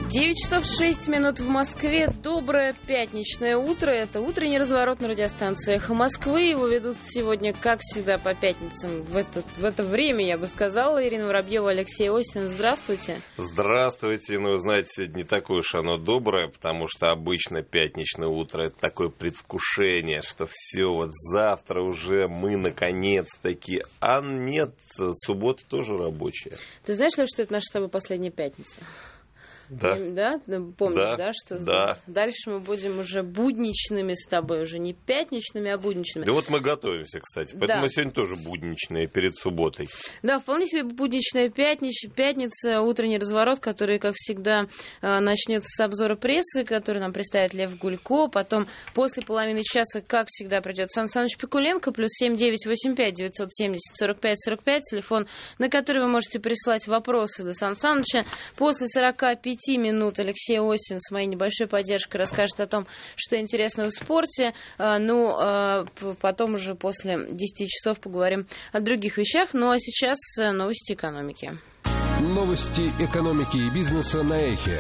9 часов 6 минут в Москве. Доброе пятничное утро. Это утренний разворот на радиостанции «Эхо Москвы». Его ведут сегодня, как всегда, по пятницам. В это время, я бы сказала, Ирина Воробьева, Алексей Осин. Здравствуйте. Здравствуйте. Ну, знаете, сегодня не такое уж оно доброе, потому что обычно пятничное утро — это такое предвкушение, что все, вот завтра уже мы наконец-таки. А нет, суббота тоже рабочая. Ты знаешь, Леш, что это наша с тобой последняя пятница? Да. Да? Помнишь, да? Что да. Дальше мы будем уже будничными с тобой, уже не пятничными, а будничными. Да вот мы готовимся, кстати. Поэтому мы сегодня тоже будничные перед субботой. Да, вполне себе будничная пятница, утренний разворот, который, как всегда, начнется с обзора прессы, который нам представит Лев Гулько. Потом, после половины часа, как всегда, придет Сан Саныч Пикуленко, плюс 7985 970 45 45, телефон, на который вы можете прислать вопросы до Сан Саныча. После 45 минут Алексей Осин с моей небольшой поддержкой расскажет о том, что интересно в спорте. Потом уже после 10 часов поговорим о других вещах. Ну а сейчас новости экономики. Новости экономики и бизнеса на Эхе.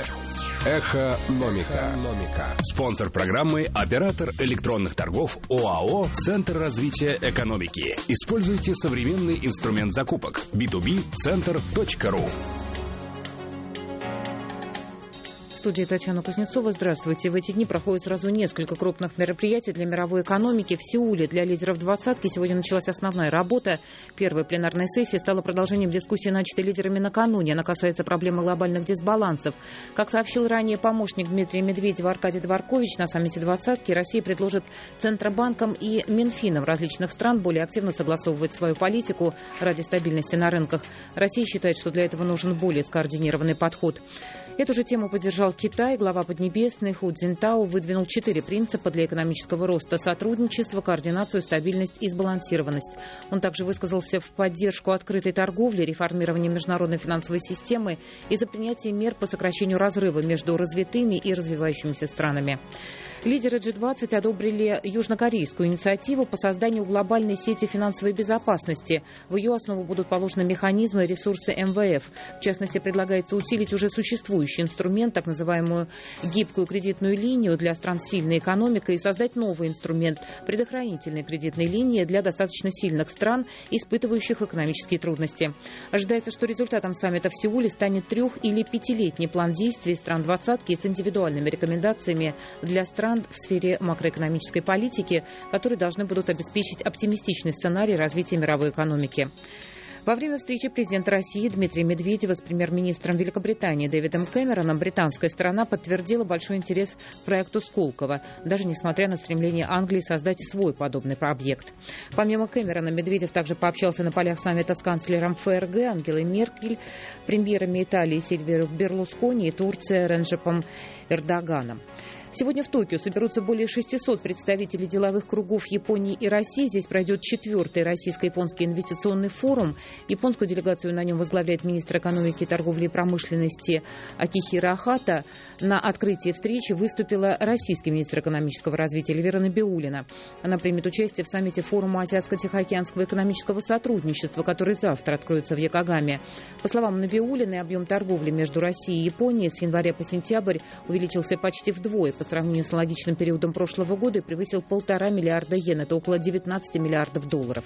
Эхономика. Спонсор программы — оператор электронных торгов ОАО «Центр развития экономики». Используйте современный инструмент закупок b2b-центр.ру. В студии Татьяна Кузнецова. Здравствуйте. В эти дни проходит сразу несколько крупных мероприятий для мировой экономики. В Сеуле для лидеров двадцатки сегодня началась основная работа. Первая пленарная сессия стала продолжением дискуссии, начатой лидерами накануне. Она касается проблемы глобальных дисбалансов. Как сообщил ранее помощник Дмитрия Медведева Аркадий Дворкович, на саммите двадцатки Россия предложит Центробанкам и Минфинам различных стран более активно согласовывать свою политику ради стабильности на рынках. Россия считает, что для этого нужен более скоординированный подход. Эту же тему поддержал Китай. Глава Поднебесной Ху Цзиньтао выдвинул 4 принципа для экономического роста: сотрудничество, координацию, стабильность и сбалансированность. Он также высказался в поддержку открытой торговли, реформирования международной финансовой системы и за принятие мер по сокращению разрыва между развитыми и развивающимися странами. Лидеры G20 одобрили южнокорейскую инициативу по созданию глобальной сети финансовой безопасности. В ее основу будут положены механизмы и ресурсы МВФ. В частности, предлагается усилить уже существующий инструмент, так называемую гибкую кредитную линию для стран с сильной экономикой, и создать новый инструмент – предохранительной кредитной линии для достаточно сильных стран, испытывающих экономические трудности. Ожидается, что результатом саммита в Сеуле станет 3- или 5-летний план действий стран двадцатки с индивидуальными рекомендациями для стран в сфере макроэкономической политики, которые должны будут обеспечить оптимистичный сценарий развития мировой экономики. Во время встречи президента России Дмитрия Медведева с премьер-министром Великобритании Дэвидом Кэмероном британская сторона подтвердила большой интерес к проекту Сколково, даже несмотря на стремление Англии создать свой подобный объект. Помимо Кэмерона, Медведев также пообщался на полях саммита с канцлером ФРГ Ангелой Меркель, премьерами Италии Сильвио Берлускони и Турции Ренджепом Эрдоганом. Сегодня в Токио соберутся более 600 представителей деловых кругов Японии и России. Здесь пройдет 4-й российско-японский инвестиционный форум. Японскую делегацию на нем возглавляет министр экономики, торговли и промышленности Акихиро Ахата. На открытии встречи выступила российский министр экономического развития Эльвира Набиуллина. Она примет участие в саммите форума Азиатско-Тихоокеанского экономического сотрудничества, который завтра откроется в Йокогаме. По словам Набиуллиной, объем торговли между Россией и Японией с января по сентябрь увеличился почти вдвое по сравнению с аналогичным периодом прошлого года и превысил 1,5 миллиарда йен. Это около 19 миллиардов долларов.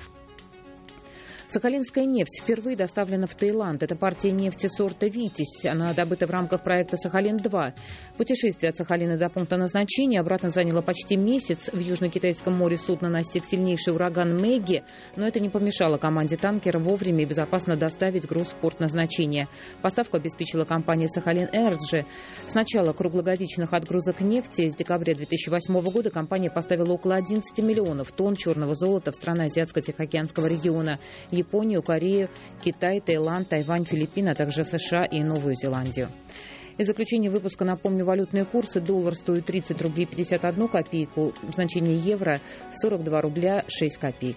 Сахалинская нефть впервые доставлена в Таиланд. Это партия нефти сорта «Витязь». Она добыта в рамках проекта «Сахалин-2». Путешествие от Сахалина до пункта назначения обратно заняло почти месяц. В Южно-Китайском море судно настиг сильнейший ураган Мэгги, но это не помешало команде танкера вовремя и безопасно доставить груз в порт назначения. Поставку обеспечила компания «Сахалин Энерджи». С начала круглогодичных отгрузок нефти с декабря 2008 года компания поставила около 11 миллионов тонн черного золота в страны Азиатско-Тихоокеанского региона – Японию, Корею, Китай, Таиланд, Тайвань, Филиппины, а также США и Новую Зеландию. И в заключение выпуска напомню валютные курсы. Доллар стоит 30 рублей 51 копейку, значение евро 42 рубля 6 копеек.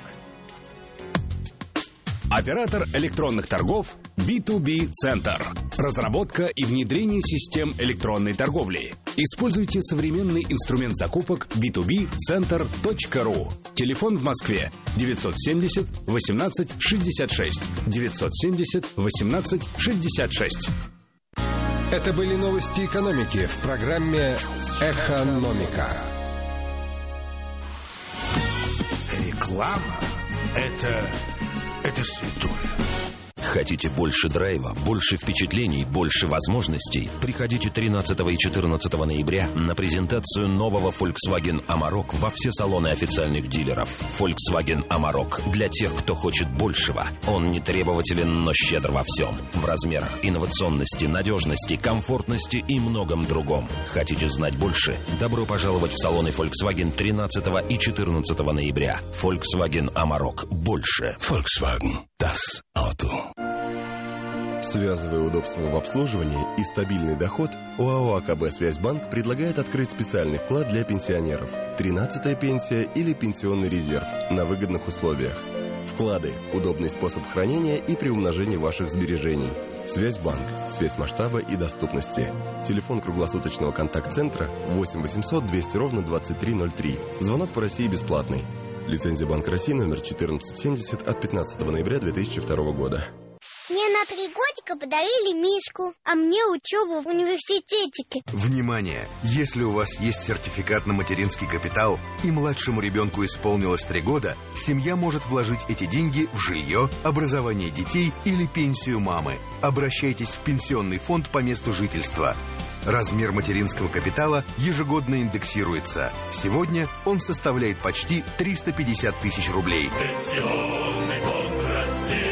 Оператор электронных торгов B2B-центр. Разработка и внедрение систем электронной торговли. Используйте современный инструмент закупок b2b-центр.ру. Телефон в Москве 970 18 66 970 18 66. Это были новости экономики в программе «Экономика». Реклама – это святое. Хотите больше драйва, больше впечатлений, больше возможностей? Приходите 13 и 14 ноября на презентацию нового Volkswagen Amarok во все салоны официальных дилеров. Volkswagen Amarok для тех, кто хочет большего. Он не требователен, но щедр во всем. В размерах, инновационности, надежности, комфортности и многом другом. Хотите знать больше? Добро пожаловать в салоны Volkswagen 13 и 14 ноября. Volkswagen Amarok. Больше. Volkswagen. Das Auto. Связывая удобство в обслуживании и стабильный доход, ОАО АКБ «Связьбанк» предлагает открыть специальный вклад для пенсионеров – 13-я пенсия или пенсионный резерв на выгодных условиях. Вклады – удобный способ хранения и приумножения ваших сбережений. «Связьбанк» – связь масштаба и доступности. Телефон круглосуточного контакт-центра 8 800 200 ровно 2303. Звонок по России бесплатный. Лицензия Банка России номер 1470 от 15 ноября 2002 года. Мне на 3 годика подарили мишку, а мне учебу в университетике. Внимание! Если у вас есть сертификат на материнский капитал и младшему ребенку исполнилось 3 года, семья может вложить эти деньги в жилье, образование детей или пенсию мамы. Обращайтесь в пенсионный фонд по месту жительства. Размер материнского капитала ежегодно индексируется. Сегодня он составляет почти 350 тысяч рублей. Пенсионный фонд России.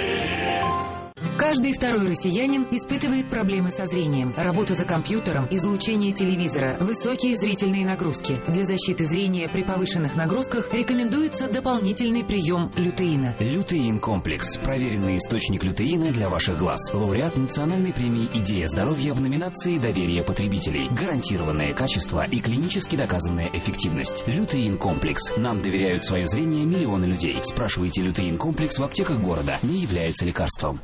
Каждый второй россиянин испытывает проблемы со зрением. Работа за компьютером, излучение телевизора, высокие зрительные нагрузки. Для защиты зрения при повышенных нагрузках рекомендуется дополнительный прием лютеина. Лютеин-комплекс. Проверенный источник лютеина для ваших глаз. Лауреат национальной премии «Идея здоровья» в номинации «Доверие потребителей». Гарантированное качество и клинически доказанная эффективность. Лютеин-комплекс. Нам доверяют свое зрение миллионы людей. Спрашивайте Лютеин-комплекс в аптеках города. Не является лекарством.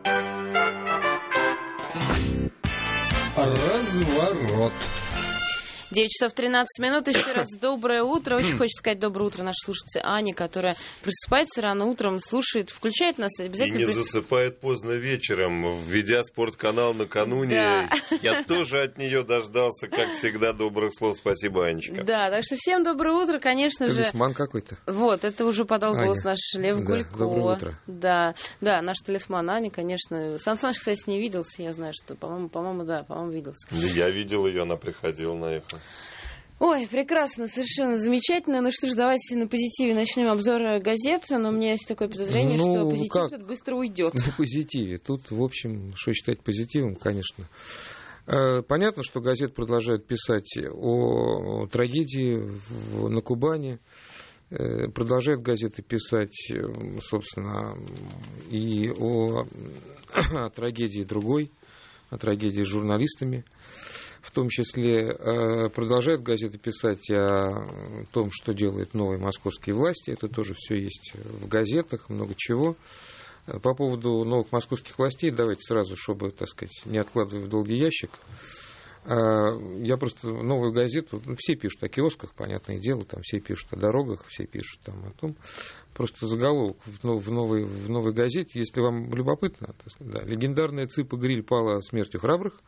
Разворот. 9 часов 13 минут. Еще раз доброе утро. Очень хочется сказать доброе утро нашей слушательнице Ане, которая просыпается рано утром, слушает, включает нас обязательно. И не засыпает поздно вечером, введя спортканал накануне. Да. Я тоже от нее дождался, как всегда, добрых слов. Спасибо, Анечка. Да, так что всем доброе утро, конечно же. Талисман какой-то. Вот, это уже подал голос наш Лев да, Гулькова. Доброе утро. Да, наш талисман Аня, конечно. Сан Саныч, кстати, не виделся, я знаю, что, по-моему, виделся. Я видел ее, она приходила на эхо. Ой, прекрасно, совершенно замечательно. Ну что ж, давайте на позитиве начнем обзор газет. Но у меня есть такое подозрение, что позитив тут быстро уйдет. На позитиве. Тут, в общем, что считать позитивом, конечно. Понятно, что газеты продолжают писать о трагедии на Кубани. Продолжают газеты писать, собственно, и о трагедии другой, о трагедии с журналистами. В том числе продолжают газеты писать о том, что делают новые московские власти. Это тоже все есть в газетах, много чего. По поводу новых московских властей, давайте сразу, чтобы, так сказать, не откладывать в долгий ящик. Я просто новую газету, все пишут о киосках, понятное дело, там все пишут о дорогах, все пишут там о том. Просто заголовок в новой газете, если вам любопытно, да, легендарная ЦИПа-гриль пала смертью храбрых,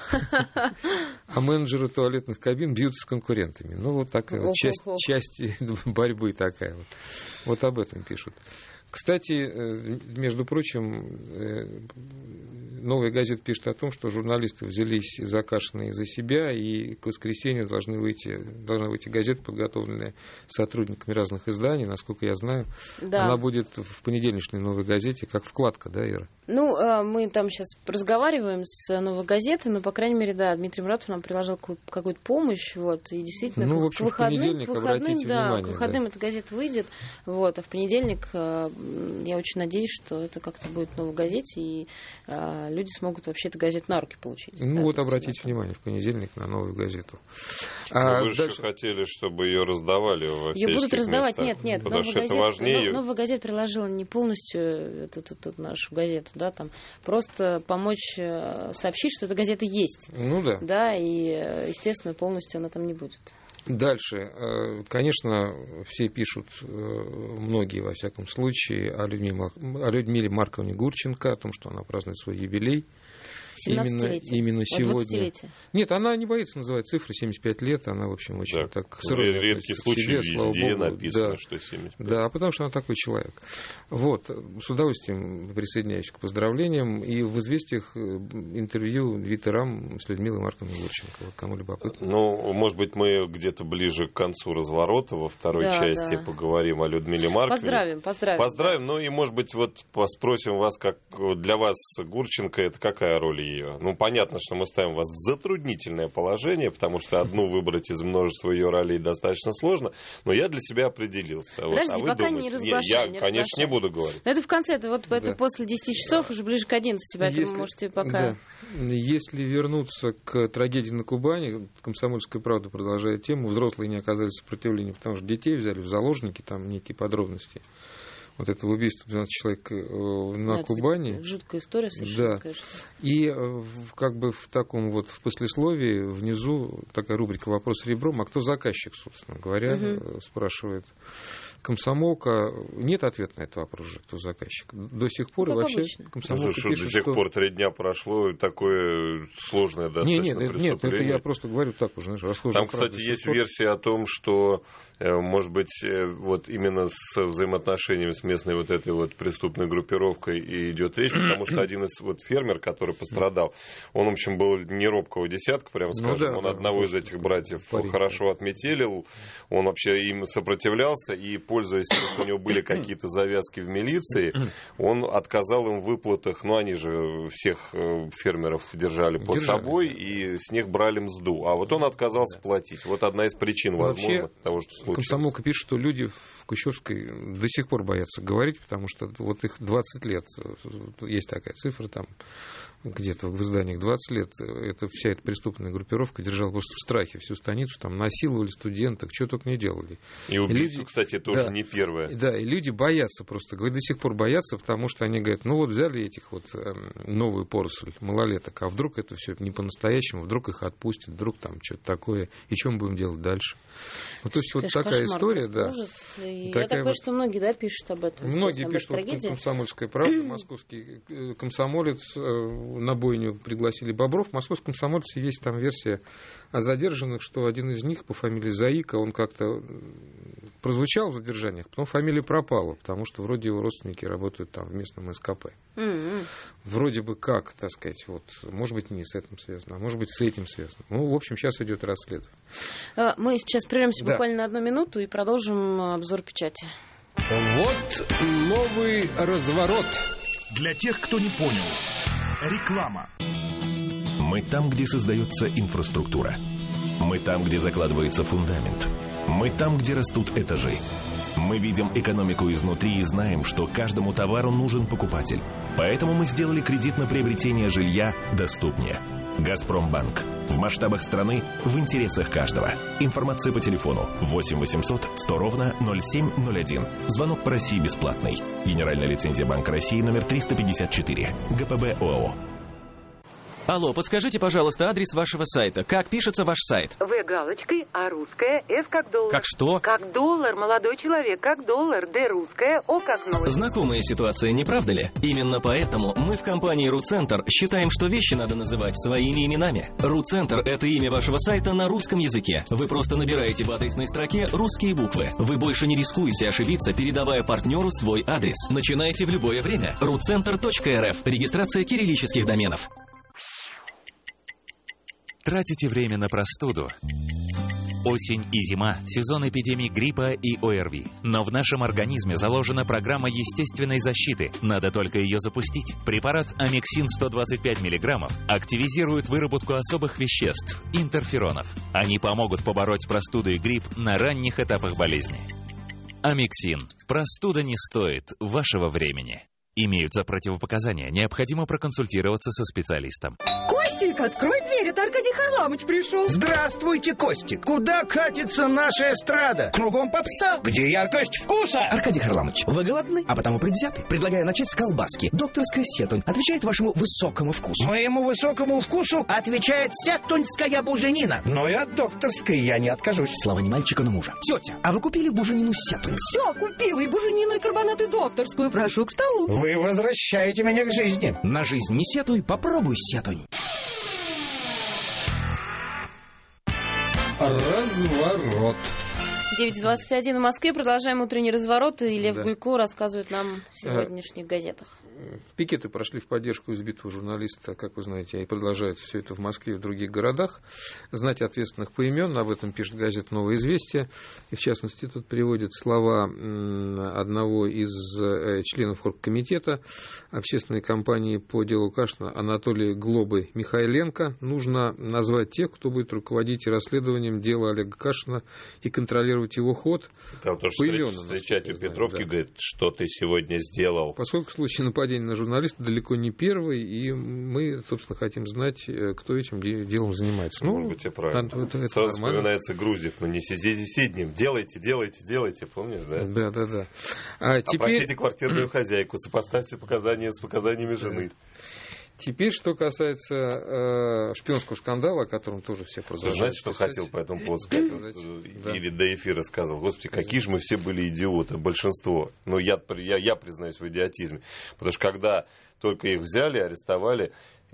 а менеджеры туалетных кабин бьются с конкурентами. Ну, вот такая вот часть борьбы такая вот. Вот об этом пишут. Кстати, между прочим, новая газета пишет о том, что журналисты взялись закашенные за себя, и к воскресенью должна выйти газета, подготовленная сотрудниками разных изданий, насколько я знаю. Да. Она будет в понедельничной новой газете, как вкладка, да, Ира? Ну, мы там сейчас разговариваем с новой газетой, но, по крайней мере, да, Дмитрий Муратов нам приложил какую-то помощь, вот, и действительно, ну, в общем, в понедельник, обратите внимание. К выходным эта газета выйдет, вот, а в понедельник я очень надеюсь, что это как-то будет в новой газете, и люди смогут вообще эту газету на руки получить. Ну, да, вот обратите внимание в понедельник на новую газету. Вы же хотели, чтобы ее раздавали во всяких местах. Ее будут раздавать, нет. Потому что это важнее. Новая газета приложила не полностью эту нашу газету, да, там просто помочь сообщить, что эта газета есть. Ну да. Да, и, естественно, полностью она там не будет. Дальше. Конечно, все пишут, многие, во всяком случае, о Людмиле Марковне Гурченко, о том, что она празднует свой юбилей. именно сегодня. Нет, она не боится называть цифры, 75 лет, она, в общем, очень так сырой. Редкий случай, везде написано, что 75. Да, потому что она такой человек. Вот, с удовольствием присоединяюсь к поздравлениям. И в «Известиях» интервью ветерам с Людмилой Марковной Гурченко. Кому любопытно. Ну, может быть, мы где-то ближе к концу разворота во второй части поговорим о Людмиле Марковне. Поздравим. Ну и, может быть, вот спросим вас, как для вас Гурченко, это какая роль ее? Ну, понятно, что мы ставим вас в затруднительное положение, потому что одну выбрать из множества ее ролей достаточно сложно, но я для себя определился. Подожди, пока не разглашай. Я, конечно, не буду говорить. Но это в конце, это после 10 часов, уже ближе к 11, поэтому можете пока... Если вернуться к трагедии на Кубани, «Комсомольская правда» продолжает тему, взрослые не оказали сопротивления, потому что детей взяли в заложники, там некие подробности. Вот это убийство 12 человек на Кубани. Жуткая история совершенно, конечно. И как бы в таком вот в послесловии внизу такая рубрика «Вопрос ребром», а кто заказчик, собственно говоря, спрашивает комсомолка. Нет ответа на этот вопрос уже, кто заказчик. До сих пор вообще комсомолка пишет, до сих пор 3 дня прошло, такое сложное достаточно преступление. Нет, это я просто говорю так уже, знаешь, расхожая фраза. Там, кстати, есть версия о том, что, может быть, вот именно с взаимоотношениями с местной вот этой вот преступной группировкой и идет речь, потому что один из вот фермер, который пострадал, он, в общем, был не робкого десятка, прямо скажем, он одного из этих братьев хорошо отметелил, он вообще им сопротивлялся, и, пользуясь тем, что у него были какие-то завязки в милиции, он отказал им в выплатах, ну, они же всех фермеров держали под собой, и с них брали мзду, а вот он отказался платить. Вот одна из причин, возможно, того, что случилось. Комсомолка пишет, что люди в Кущевской до сих пор боятся говорить, потому что вот их 20 лет, есть такая цифра там, где-то в изданиях 20 лет, это вся эта преступная группировка держала просто в страхе всю станицу, там насиловали студенток, что только не делали. И убийство, кстати, тоже не первое. Да, и люди боятся просто, говорят, до сих пор боятся, потому что они говорят, ну вот взяли этих вот новую поросль малолеток, а вдруг это все не по-настоящему, вдруг их отпустят, вдруг там что-то такое, и что мы будем делать дальше? Ну, то есть вот такая история, да. Ужас. Я так понимаю, что многие, пишут об этом. Многие пишут, вот «Комсомольская правда», московский комсомолец, на бойню пригласили Бобров. В «Московском комсомольце» есть там версия о задержанных, что один из них по фамилии Заика, он как-то прозвучал в задержаниях, потом фамилия пропала, потому что вроде его родственники работают там в местном СКП. Вроде бы как, так сказать, вот, может быть, не с этим связано, а может быть, с этим связано. Ну, в общем, сейчас идет расследование. Мы сейчас прервемся буквально на 1 минуту и продолжим обзор печати. Вот новый разворот. Для тех, кто не понял. Реклама. Мы там, где создается инфраструктура. Мы там, где закладывается фундамент. Мы там, где растут этажи. Мы видим экономику изнутри и знаем, что каждому товару нужен покупатель. Поэтому мы сделали кредит на приобретение жилья доступнее. «Газпромбанк». В масштабах страны, в интересах каждого. Информация по телефону 8 800 100 ровно 0701. Звонок по России бесплатный. Генеральная лицензия Банка России номер 354. ГПБ ОАО. Алло, подскажите, пожалуйста, адрес вашего сайта. Как пишется ваш сайт? В галочкой, А русская, С как доллар. Как что? Как доллар, молодой человек, как доллар, Д русская, О как новость. Знакомая ситуация, не правда ли? Именно поэтому мы в компании РУЦентр считаем, что вещи надо называть своими именами. РУЦентр – это имя вашего сайта на русском языке. Вы просто набираете в адресной строке русские буквы. Вы больше не рискуете ошибиться, передавая партнеру свой адрес. Начинайте в любое время. rucenter.rf. Регистрация кириллических доменов. Тратите время на простуду? Осень и зима – сезон эпидемий гриппа и ОРВИ. Но в нашем организме заложена программа естественной защиты. Надо только ее запустить. Препарат Амексин 125 мг активизирует выработку особых веществ – интерферонов. Они помогут побороть простуду и грипп на ранних этапах болезни. Амексин. Простуда не стоит вашего времени. Имеются противопоказания. Необходимо проконсультироваться со специалистом. Костик, открой дверь, это Аркадий Харламович пришел. Здравствуйте, Костик. Куда катится наша эстрада? Кругом попса. Где яркость вкуса? Аркадий Харламович, вы голодны, а потому предвзяты? Предлагаю начать с колбаски. Докторская сетунь отвечает вашему высокому вкусу. Моему высокому вкусу отвечает сетуньская буженина. Но и от докторской я не откажусь. Слава не мальчика, но мужа. Тетя, а вы купили буженину сетунь? Все, купила, и буженину, и карбонат, и докторскую. Прошу к столу. Вы возвращаете меня к жизни. На жизнь не сетуй, попробуй сетунь. Разворот. 9:21 в Москве. Продолжаем утренний разворот. И Лев Гулько рассказывает нам в сегодняшних газетах. Пикеты прошли в поддержку избитого журналиста, как вы знаете, и продолжают все это в Москве и в других городах. Знать ответственных поименно, об этом пишет газета «Новое известие». И, в частности, тут приводят слова одного из членов оргкомитета общественной кампании по делу Кашина Анатолия Глобы Михайленко. Нужно назвать тех, кто будет руководить расследованием дела Олега Кашина и контролировать его ход. Там тоже встречать у Петровки, говорит, что ты сегодня сделал. Поскольку случай нападения на журналиста далеко не первый, и мы, собственно, хотим знать, кто этим делом занимается. Может быть, и правильно. Это сразу вспоминается Груздев, но не сидите сиднем. Делайте, помнишь, да? Да. Опросите квартирную хозяйку, сопоставьте показания с показаниями жены. Теперь, что касается шпионского скандала, о котором тоже все продолжают. Знаете, что хотел по этому поводу сказать? Или до эфира сказал. Господи, какие же мы все были идиоты, большинство. Но я признаюсь в идиотизме. Потому что когда только их взяли, арестовали,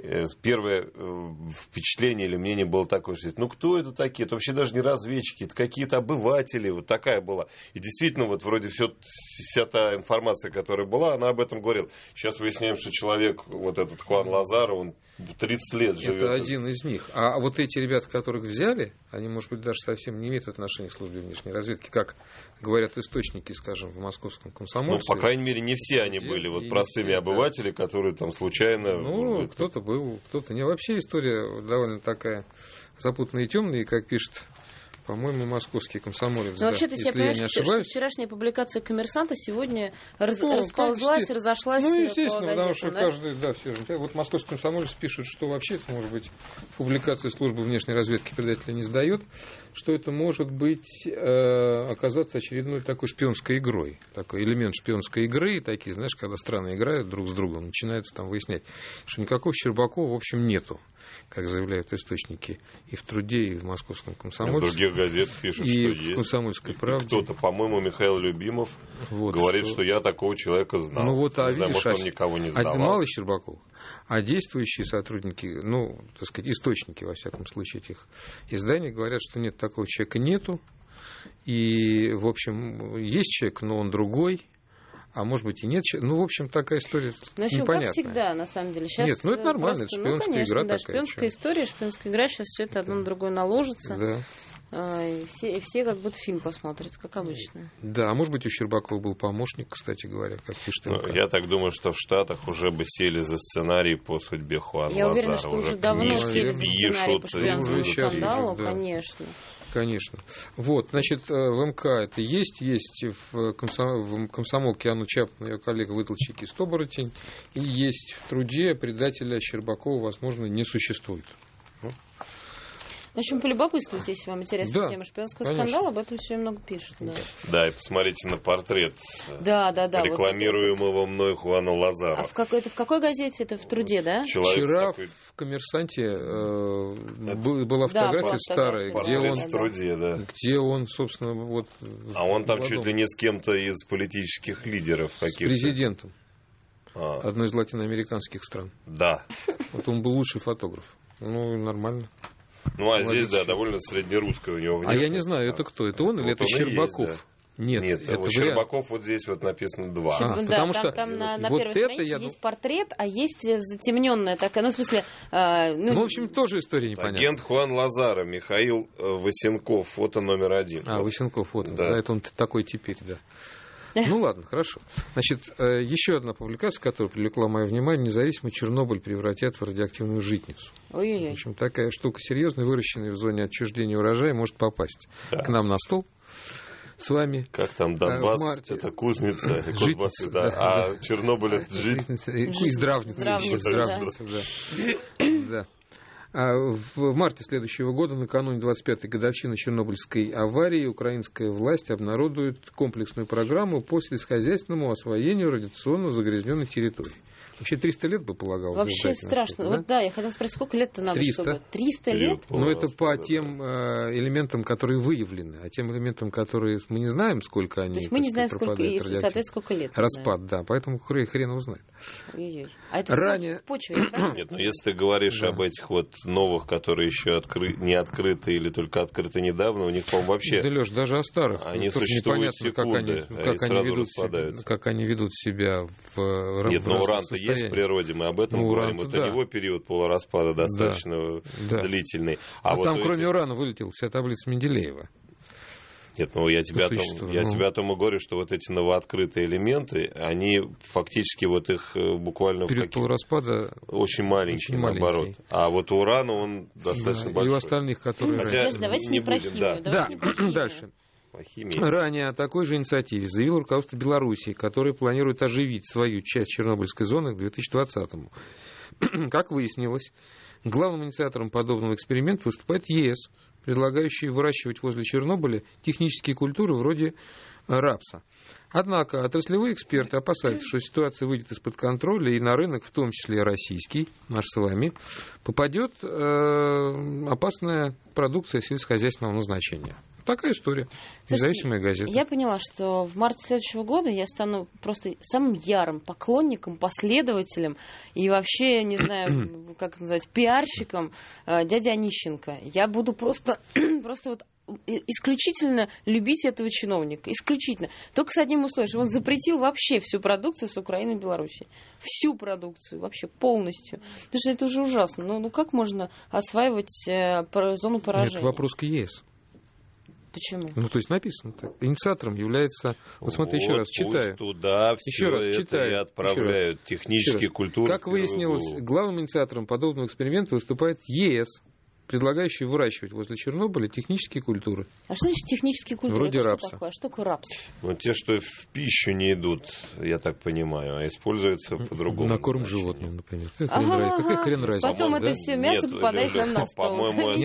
первое впечатление или мнение было такое, что кто это такие? Это вообще даже не разведчики, это какие-то обыватели. Вот такая была. И действительно, вот вроде вся та информация, которая была, она об этом говорила. Сейчас выясняем, что человек, вот этот Хуан Лазаро, он 30 лет живет. Это один из них. А вот эти ребята, которых взяли, они, может быть, даже совсем не имеют отношения к службе внешней разведки, как говорят источники, скажем, в московском комсомольстве. По крайней мере, не все они были вот простыми обыватели, которые там случайно... Кто-то был, кто-то не. Вообще история довольно такая запутанная и темная, и, как пишет, по-моему, московский комсомолец. Но вообще ты себе понимаешь, что вчерашняя публикация «Коммерсанта» сегодня расползлась, разошлась по газетам, естественно, потому что каждый, все же. Вот московский комсомолец пишет, что вообще это может быть публикация службы внешней разведки предателя не сдает, что это может быть оказаться очередной такой шпионской игрой, такой элемент шпионской игры, такие, знаешь, когда страны играют друг с другом, начинается там выяснять, что никакого Щербакова, в общем, нету, как заявляют источники и в «Труде», и в московском комсомольце. В других газетах пишут, что есть. И в «Комсомольской правде». Кто-то, по-моему, Михаил Любимов говорит, что я такого человека знал. Не знаю, может, он никого не сдавал. Мало Щербаков, а действующие сотрудники, так сказать, источники, во всяком случае, этих изданий говорят, что нет, такого человека нету. И, в общем, есть человек, но он другой. А может быть и нет. В общем, такая история непонятная. Как всегда, на самом деле. Сейчас нет, это нормально, это шпионская игра такая. Шпионская история, шпионская игра, сейчас все это одно на другое наложится. Да. И все как будто фильм посмотрят, как обычно. Да, а может быть, у Щербакова был помощник, кстати говоря, как пишет МК. Я так думаю, что в Штатах уже бы сели за сценарий по судьбе Хуана Лазаро. Я уверена, что уже давно сели за сценарий по шпионскому скандалу, конечно. Конечно. Вот, значит, в МК это есть в комсомолке Анну Чапман, ее коллега выдал чеки 100 оборотень, и есть в «Труде» предателя Щербакова, возможно, не существует. В общем, полюбопытствуйте, если вам интересна тема шпионского скандала, об этом все много пишут. Да, и посмотрите на портрет рекламируемого мной Хуана Лазаро. А это в какой газете? Это в «Труде», да? Вчера в «Коммерсанте» была фотография старая, где он, собственно, вот... А он там чуть ли не с кем-то из политических лидеров каких-то. С президентом одной из латиноамериканских стран. Да. Вот он был лучший фотограф. Нормально. Здесь, довольно среднерусская у него внешность. А я не знаю, это кто? Это он или это Щербаков? Есть, да. Нет, это Щербаков вот здесь вот написано 2. Потому что там на первой странице есть портрет, а есть затемненная такая, в смысле... в общем, тоже история непонятная. Агент Хуан Лазаро, Михаил Васенков, фото номер 1. Васенков, фото, да, это он такой теперь, да. Ладно, хорошо. Значит, еще одна публикация, которая привлекла мое внимание: независимый Чернобыль превратят в радиоактивную житницу. Ой-ой-ой. В общем, такая штука серьезная, выращенная в зоне отчуждения урожая, может попасть к нам на стол с вами. Как там Донбасс, это кузница, житница, Чернобыль это житница. И здравница. Да. В марте следующего года, накануне 25-й годовщины Чернобыльской аварии, украинская власть обнародует комплексную программу по сельскохозяйственному освоению радиационно загрязненных территорий. Вообще 300 лет бы полагалось. Вообще страшно. Да? Вот да, я хотела спросить, сколько лет-то надо, 300. чтобы... 300 лет? Ну, это по тем элементам, которые выявлены. А тем элементам, которые мы не знаем, сколько они... То есть мы не знаем, сколько, и, соответственно, сколько лет. Распад, да. Поэтому хрен узнает. Ой-ой. А это ранее... в почве, правильно? Нет, ну если ты говоришь об этих вот новых, которые еще не открыты или только открыты недавно, у них, по-моему, вообще... Да, Леш, даже о старых. Они существуют секунды, как они ведут себя в... Нет, но уран-то есть в природе, мы об этом говорим. Вот у него период полураспада достаточно длительный. А там, кроме урана, вылетела вся таблица Менделеева. Нет, ну я тебе о том и говорю, что вот эти новооткрытые элементы, они фактически вот их буквально... Период полураспада очень маленький, наоборот. А вот уран, он достаточно большой. И у остальных, которые... Давайте не про химию. Да, дальше. Ранее о такой же инициативе заявило руководство Белоруссии, которое планирует оживить свою часть Чернобыльской зоны к 2020-му. Как выяснилось, главным инициатором подобного эксперимента выступает ЕС, предлагающий выращивать возле Чернобыля технические культуры вроде рапса. Однако отраслевые эксперты опасаются, что ситуация выйдет из-под контроля, и на рынок, в том числе российский, наш с вами, попадет опасная продукция сельскохозяйственного назначения. Такая история. Независимая газета. Я поняла, что в марте следующего года я стану просто самым ярым поклонником, последователем и вообще, не знаю, как это назвать, пиарщиком дяди Онищенко. Я буду просто вот исключительно любить этого чиновника. Исключительно. Только с одним условием, что он запретил вообще всю продукцию с Украины и Беларуси. Всю продукцию. Вообще полностью. Потому что это уже ужасно. Ну как можно осваивать зону поражения? Это вопрос к ЕС. Почему? Ну, то есть написано так. Инициатором является... Вот смотри, еще раз, читаю. Туда все это читаю, и отправляют. Технические культуры. Как выяснилось, главным инициатором подобного эксперимента выступает ЕС, предлагающий выращивать возле Чернобыля технические культуры. А что значит технические культуры? Вроде это рапса. Что такое? А что такое рапс? Ну, те, что в пищу не идут, я так понимаю, а используются по-другому. На корм животным, например. Какая хрен разница? Потом это все мясо попадает нам на стол. По-моему,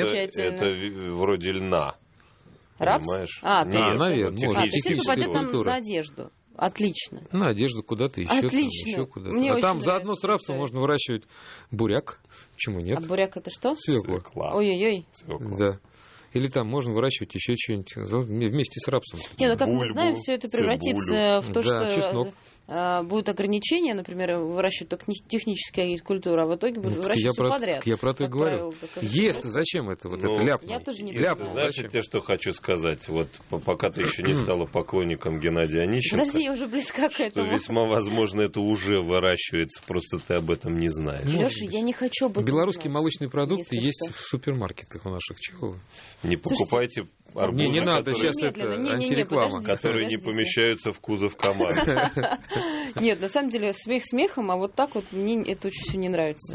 это вроде льна. Рапс? Понимаешь? Нет, наверное, то есть это попадет нам на одежду. Отлично. На одежду куда-то еще. Отлично. Там, еще куда-то. А там заодно с рапсом можно выращивать буряк. Почему нет? А буряк это что? Свекла. Ой-ой-ой. Да. Или там можно выращивать еще что-нибудь вместе с рапсом. Нет, ну как мы знаем, все это превратится в то, что будут ограничения, например, выращивать только технические культуры, а в итоге будут выращивать все подряд. Я про то и говорю. Есть-то зачем это? Вот это ляпнул. Я тоже не понимаю. Знаешь, я что хочу сказать? Вот пока ты еще не стала поклонником Геннадия Онищенко. Подожди, я уже близка к этому. Что весьма возможно это уже выращивается, просто ты об этом не знаешь. Леша, я не хочу об этом Белорусские знать, молочные продукты есть в супермаркетах у наших. Чего? Не покупайте арбузы, не надо, сейчас это антиреклама. Которые не помещаются в кузов КамАЗа. Нет, на самом деле смех смехом, а вот так вот мне это очень все не нравится.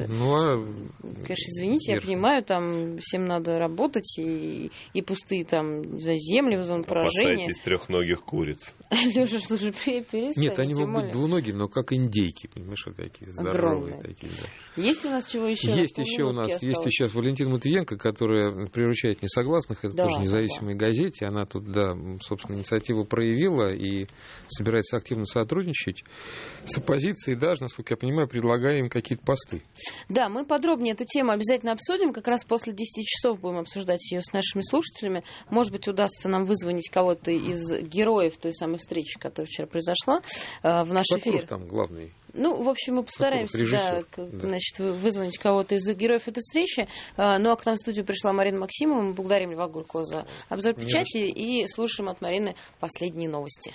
Конечно, извините, я понимаю, там всем надо работать, и пустые там земли, зоны поражения. Опасайтесь трехногих куриц. Леша, слушай, перестань. Нет, они могут быть двуногие, но как индейки, понимаешь, вот такие здоровые. Такие, да. Есть у нас чего еще? Есть еще у нас, есть сейчас Валентина Матвиенко, которая приручает несогласных, это тоже независимая газете, она тут, собственно, инициативу проявила и собирается активно сотрудничать с оппозицией, даже, насколько я понимаю, предлагая им какие-то посты. Да, мы подробнее эту тему обязательно обсудим, как раз после 10 часов будем обсуждать ее с нашими слушателями. Может быть, удастся нам вызвонить кого-то из героев той самой встречи, которая вчера произошла в наш эфир. Там главный? Ну, в общем, мы постараемся вызвонить кого-то из героев этой встречи. Ну, а к нам в студию пришла Марина Максимова. Мы благодарим Льва Гулько за обзор печати и слушаем от Марины последние новости.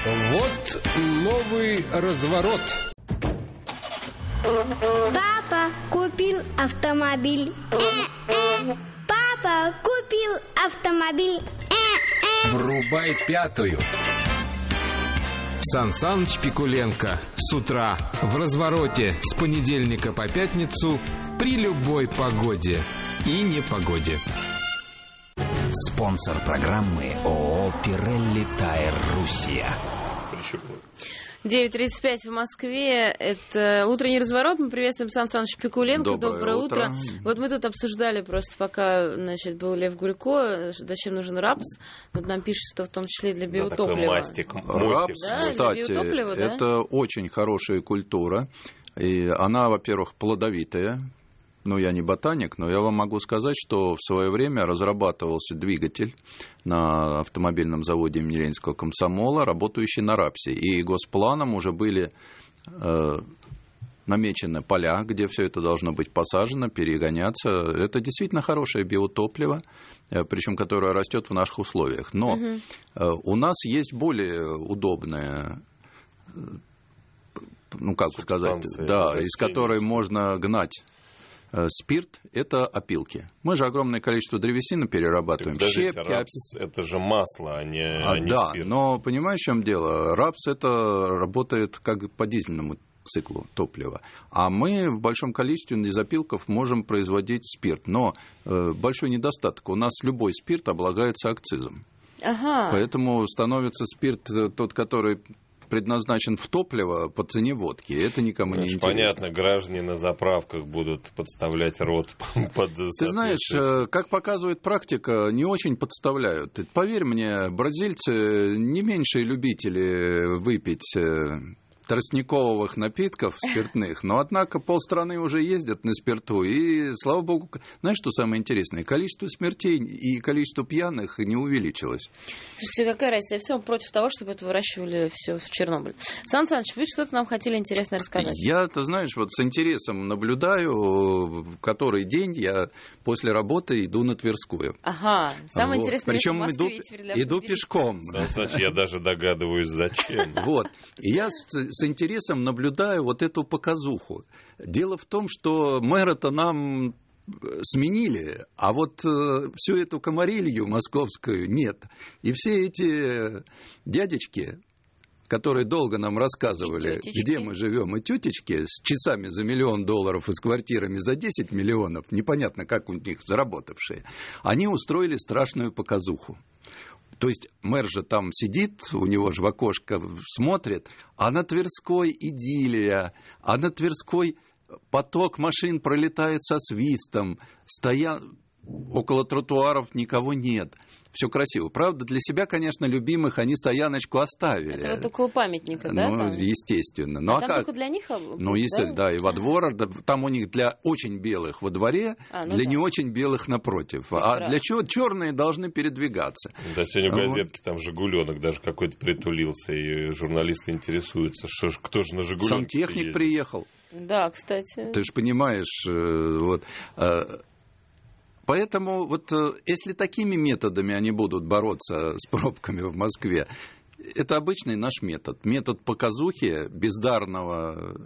Вот новый разворот. Папа купил автомобиль. Папа купил автомобиль. Врубай пятую. Сан Саныч Пикуленко с утра в развороте с понедельника по пятницу при любой погоде и непогоде. Спонсор программы ООО «Пирелли Тайр Руссия». 9:35 в Москве. Это утренний разворот. Мы приветствуем Сан Саныча Пикуленко. Доброе утро. Вот мы тут обсуждали просто, пока, значит, был Лев Гулько, зачем нужен рапс. Вот нам пишут, что в том числе и для биотоплива. Рапс, да, кстати, это очень хорошая культура. И она, во-первых, плодовитая. Ну, я не ботаник, но я вам могу сказать, что в свое время разрабатывался двигатель на автомобильном заводе имени Ленинского комсомола, работающий на рапсе. И госпланом уже были намечены поля, где все это должно быть посажено, перегоняться. Это действительно хорошее биотопливо, причем которое растет в наших условиях. Но у нас есть более удобная, ну, как сказать, да, из которой можно гнать спирт – это опилки. Мы же огромное количество древесины перерабатываем. Щепки, рапс – это же масло, а не да, спирт. Но понимаешь, в чем дело? Рапс – это работает как по дизельному циклу топлива. А мы в большом количестве из опилков можем производить спирт. Но большой недостаток. У нас любой спирт облагается акцизом. Поэтому становится спирт тот, который предназначен в топливо по цене водки. Это никому не интересно. Понятно, граждане на заправках будут подставлять рот под... Ты знаешь, как показывает практика, не очень подставляют. Поверь мне, бразильцы не меньшие любители выпить тростниковых напитков спиртных, но, однако, полстраны уже ездят на спирту, и, слава богу, знаешь, что самое интересное? Количество смертей и количество пьяных не увеличилось. Слушайте, какая разница? Я все против того, чтобы это выращивали все в Чернобыле. Сан Саныч, вы что-то нам хотели интересно рассказать? Я, ты знаешь, вот с интересом наблюдаю, который день я после работы иду на Тверскую. Ага, самое интересное, причем в Москве иду пешком. Сан Саныч, я даже догадываюсь, зачем. Вот. И я с интересом наблюдаю вот эту показуху. Дело в том, что мэра-то нам сменили, а вот всю эту комарилью московскую нет. И все эти дядечки, которые долго нам рассказывали, где мы живем, и тетечки с часами за $1 миллион и с квартирами за 10 миллионов, непонятно, как у них заработавшие, они устроили страшную показуху. То есть мэр же там сидит, у него же в окошко смотрит, а на Тверской идиллия, а на Тверской поток машин пролетает со свистом, около тротуаров никого нет. Все красиво. Правда, для себя, конечно, любимых они стояночку оставили. Это вот около памятника, да? Ну, там? Естественно. Ну, там только для них? Ну, естественно, да, и во двор. Там у них для очень белых во дворе, для не очень белых напротив. А для чего черные должны передвигаться? Да, сегодня в газетке там «Жигуленок» даже какой-то притулился, и журналисты интересуются, кто же на «Жигуленке» сантехник ездит. Приехал. Да, кстати. Ты же понимаешь, вот... Поэтому вот если такими методами они будут бороться с пробками в Москве, это обычный наш метод. Метод показухи, бездарной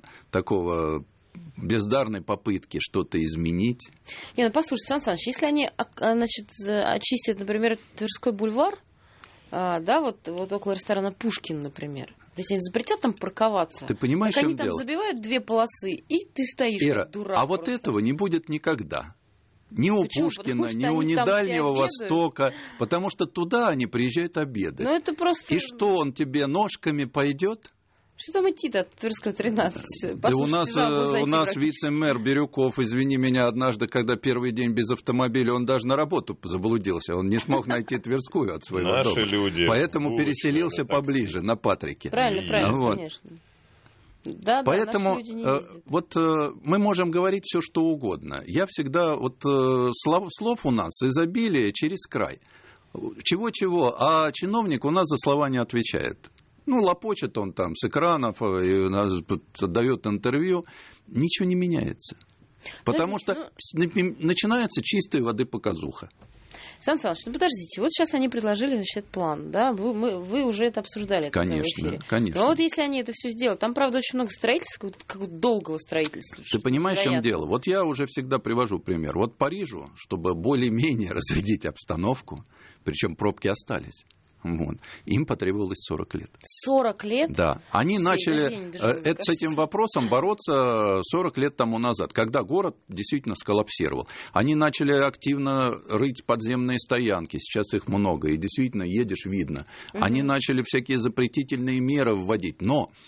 попытки что-то изменить. Ну послушайте, Сан Саныч, если они, значит, очистят, например, Тверской бульвар, да, вот около ресторана «Пушкин», например, то есть они запретят там парковаться. Ты понимаешь, так они чем там дело? Забивают 2 полосы, и ты стоишь Ира, как дурак. А вот этого не будет никогда. Ни у Пушкина, ни у все Дальнего обедают. Востока, потому что туда они приезжают обедать. Ну, это просто... И что, он тебе ножками пойдет? Что там идти-то от Тверской 13? Да у нас вице-мэр Бирюков, извини меня, однажды, когда первый день без автомобиля, он даже на работу заблудился. Он не смог найти Тверскую от своего дома. Наши люди. Поэтому переселился поближе, на Патрике. Правильно, вот. Конечно. Да, поэтому вот мы можем говорить все, что угодно. Я всегда, слов у нас изобилие через край. Чего-чего, а чиновник у нас за слова не отвечает. Ну, лопочет он там с экранов, и отдает интервью. Ничего не меняется. Потому что начинается чистой воды показуха. Сан Саныч, подождите, вот сейчас они предложили, значит, план, да, вы уже это обсуждали. Конечно, в эфире. конечно. Но вот если они это все сделают, там, правда, очень много строительства, какого-то долгого строительства. Ты понимаешь, в чем дело? Вот я уже всегда привожу пример. Вот Парижу, чтобы более-менее разрядить обстановку, причем пробки остались, вот, им потребовалось 40 лет. 40 лет? Да. Они начали с этим вопросом бороться 40 лет тому назад, когда город действительно сколлапсировал. Они начали активно рыть подземные стоянки, сейчас их много, и действительно едешь, видно. Они начали всякие запретительные меры вводить, но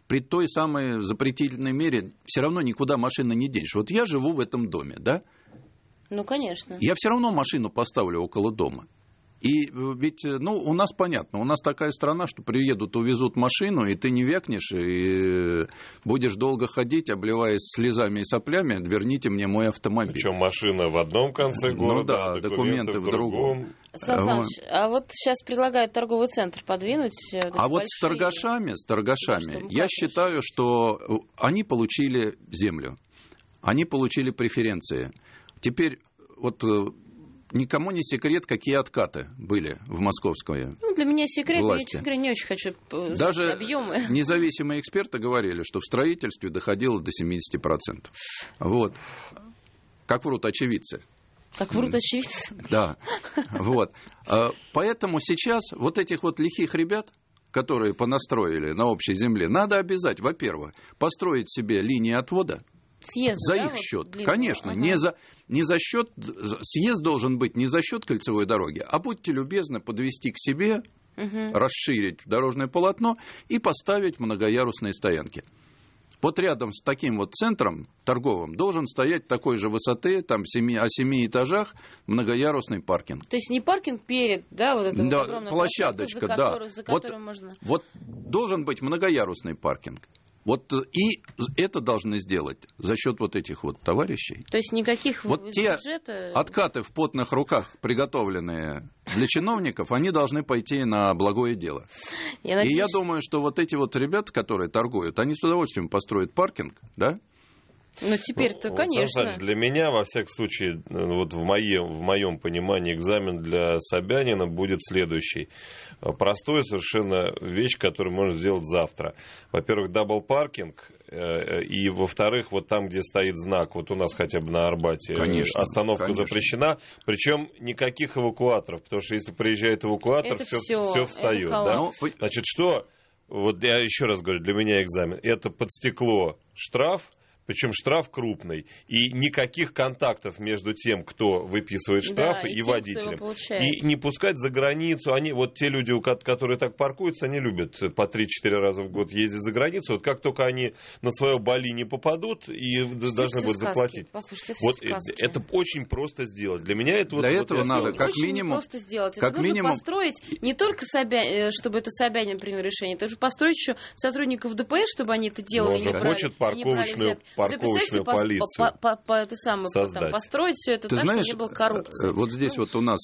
при той самой запретительной мере все равно никуда машины не денешь. Вот я живу в этом доме, да? Ну, конечно. Я все равно машину поставлю около дома. И ведь, у нас понятно, у нас такая страна, что приедут, увезут машину, и ты не вякнешь, и будешь долго ходить, обливаясь слезами и соплями, верните мне мой автомобиль. Причем машина в одном конце города, а документы в другом. Сан Саныч, а вот сейчас предлагают торговый центр подвинуть. А вот с торгашами, я считаю, что они получили землю, они получили преференции. Теперь вот... Никому не секрет, какие откаты были в московской власти. Для меня секрет, но я, честно говоря, не очень хочу знать даже объемы. Независимые эксперты говорили, что в строительстве доходило до 70%. Вот. Как врут очевидцы. Как врут очевидцы? Да. Вот. Поэтому сейчас вот этих вот лихих ребят, которые понастроили на общей земле, надо обязать, во-первых, построить себе линии отвода. Съезд, за их счет, конечно, не за счет, съезд должен быть не за счет кольцевой дороги, а будьте любезны подвести к себе, расширить дорожное полотно и поставить многоярусные стоянки. Вот рядом с таким вот центром торговым должен стоять такой же высоты, там о 7 этажах, многоярусный паркинг. То есть не паркинг перед, да, вот это да, вот площадочка, за которым можно... Вот должен быть многоярусный паркинг. Вот и это должны сделать за счет вот этих вот товарищей. То есть никаких вот те откаты в потных руках, приготовленные для чиновников, они должны пойти на благое дело. И я думаю, что вот эти вот ребята, которые торгуют, они с удовольствием построят паркинг, да? Ну, теперь-то, конечно. Кстати, для меня, во всяком случае, вот в моем понимании, экзамен для Собянина будет следующий. Простая совершенно вещь, которую можно сделать завтра. Во-первых, дабл-паркинг. И, во-вторых, вот там, где стоит знак, вот у нас хотя бы на Арбате, остановка запрещена. Причем никаких эвакуаторов. Потому что если приезжает эвакуатор, все встает. Да? Значит, что? Вот я еще раз говорю, для меня экзамен. Это под стекло штраф. Причем штраф крупный. И никаких контактов между тем, кто выписывает штрафы, и водителем. И не пускать за границу. Вот те люди, которые так паркуются, они любят по 3-4 раза в год ездить за границу. Вот как только они на свое Бали не попадут, и должны будут заплатить. Послушайте, вот это очень просто сделать. Для меня это... Для этого надо как минимум... просто сделать. Это нужно построить не только чтобы это Собянин принял решение, это же построить еще сотрудников ДПС, чтобы они это делали. Он же хочет парковочную полицию создать. Построить все это так, чтобы не было коррупции. Вот здесь вот у нас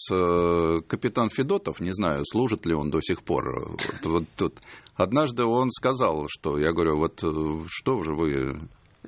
капитан Федотов, не знаю, служит ли он до сих пор. Вот тут. Однажды он сказал, что, я говорю, вот что же вы...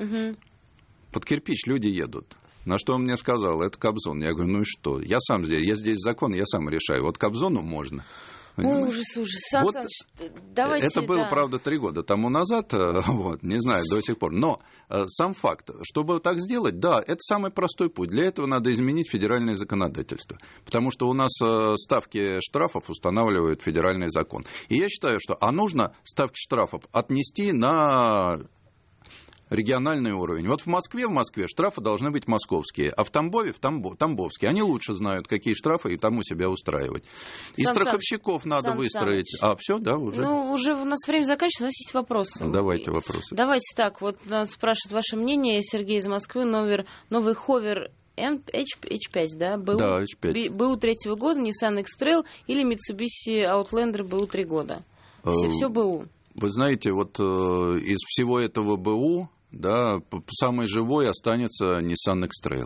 Под кирпич люди едут. На что он мне сказал, это Кобзон. Я говорю, ну и что? Я здесь закон, я сам решаю. Вот Кобзону можно. Ой, ужас. Вот давайте, это было, правда, 3 года тому назад, не знаю, до сих пор. Но сам факт, чтобы так сделать, да, это самый простой путь. Для этого надо изменить федеральное законодательство. Потому что у нас ставки штрафов устанавливает федеральный закон. И я считаю, что нужно ставки штрафов отнести на... региональный уровень. Вот в Москве штрафы должны быть московские, а в Тамбове тамбовские. Они лучше знают, какие штрафы, и там у себя устраивать. И страховщиков надо выстроить. Все, да, уже? Ну, уже у нас время заканчивается, у нас есть вопросы. Давайте вопросы. Давайте так, вот нас спрашивает ваше мнение, Сергей из Москвы, новый ховер H5, да? Да, H5. БУ 3-го года, Nissan X-Trail или Mitsubishi Outlander БУ 3 года? Все БУ. Вы знаете, вот из всего этого БУ, да, самый живой останется Nissan X-Trail.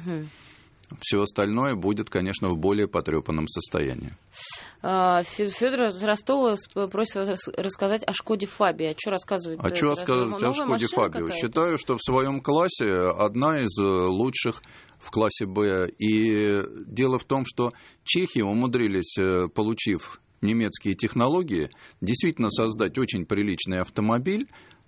Все остальное будет, конечно, в более потрепанном состоянии. Федор из Ростова просит вас рассказать о Шкоде Фабия. Что рассказывать? А что рассказывать о Шкоде Фабио? Считаю, что в своем классе одна из лучших в классе Б. И дело в том, что чехи умудрились, получив немецкие технологии, действительно создать очень приличный автомобиль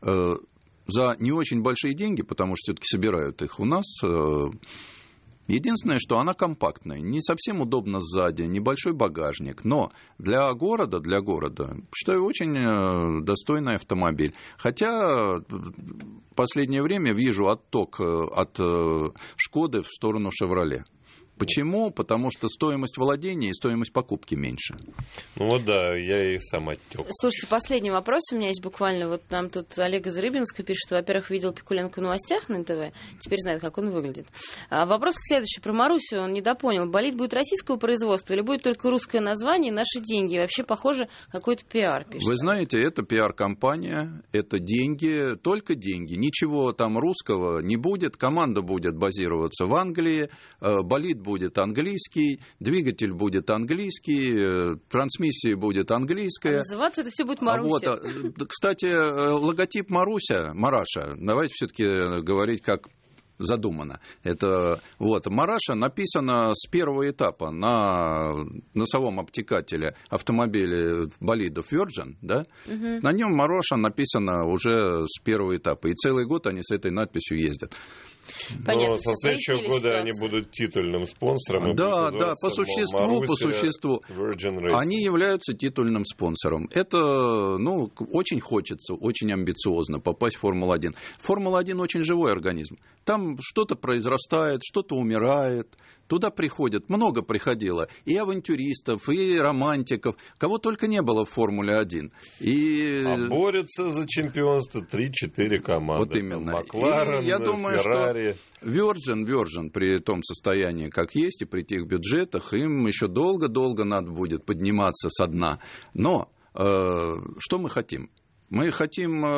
за не очень большие деньги, потому что все-таки собирают их у нас. Единственное, что она компактная, не совсем удобно сзади, небольшой багажник, но для города, считаю, очень достойный автомобиль. Хотя в последнее время вижу отток от Шкоды в сторону Шевроле. Почему? Потому что стоимость владения и стоимость покупки меньше. Ну вот да, я и сам оттек. Слушайте, последний вопрос у меня есть буквально. Вот нам тут Олег из Рыбинска пишет, во-первых, видел Пикуленко в новостях на НТВ, теперь знает, как он выглядит. Вопрос следующий про Марусю, он недопонял. Болид будет российского производства или будет только русское название и наши деньги? Вообще, похоже, какой-то пиар, пишет. Вы знаете, это пиар-компания, это деньги, только деньги. Ничего там русского не будет, команда будет базироваться в Англии, болид будет английский, двигатель будет английский, трансмиссия будет английская. А называться это все будет Маруся. Вот, кстати, логотип Мараша, давайте все-таки говорить как задумано. Это вот Мараша написано с первого этапа на носовом обтекателе автомобиля болидов Virgin, да? Угу. На нем Мараша написано уже с первого этапа. И целый год они с этой надписью ездят. Понятно. Но со следующего года они будут титульным спонсором. Да, по существу. Они являются титульным спонсором. Это, очень хочется, очень амбициозно попасть в Формулу-1. Формула-1 очень живой организм. Там что-то произрастает, что-то умирает. Туда много приходило и авантюристов, и романтиков, кого только не было в Формуле-1. А борются за чемпионство 3-4 команды. Вот именно. Макларен, я думаю, Феррари. Что Virgin при том состоянии, как есть, и при тех бюджетах, им еще долго-долго надо будет подниматься со дна. Но что мы хотим? Мы хотим...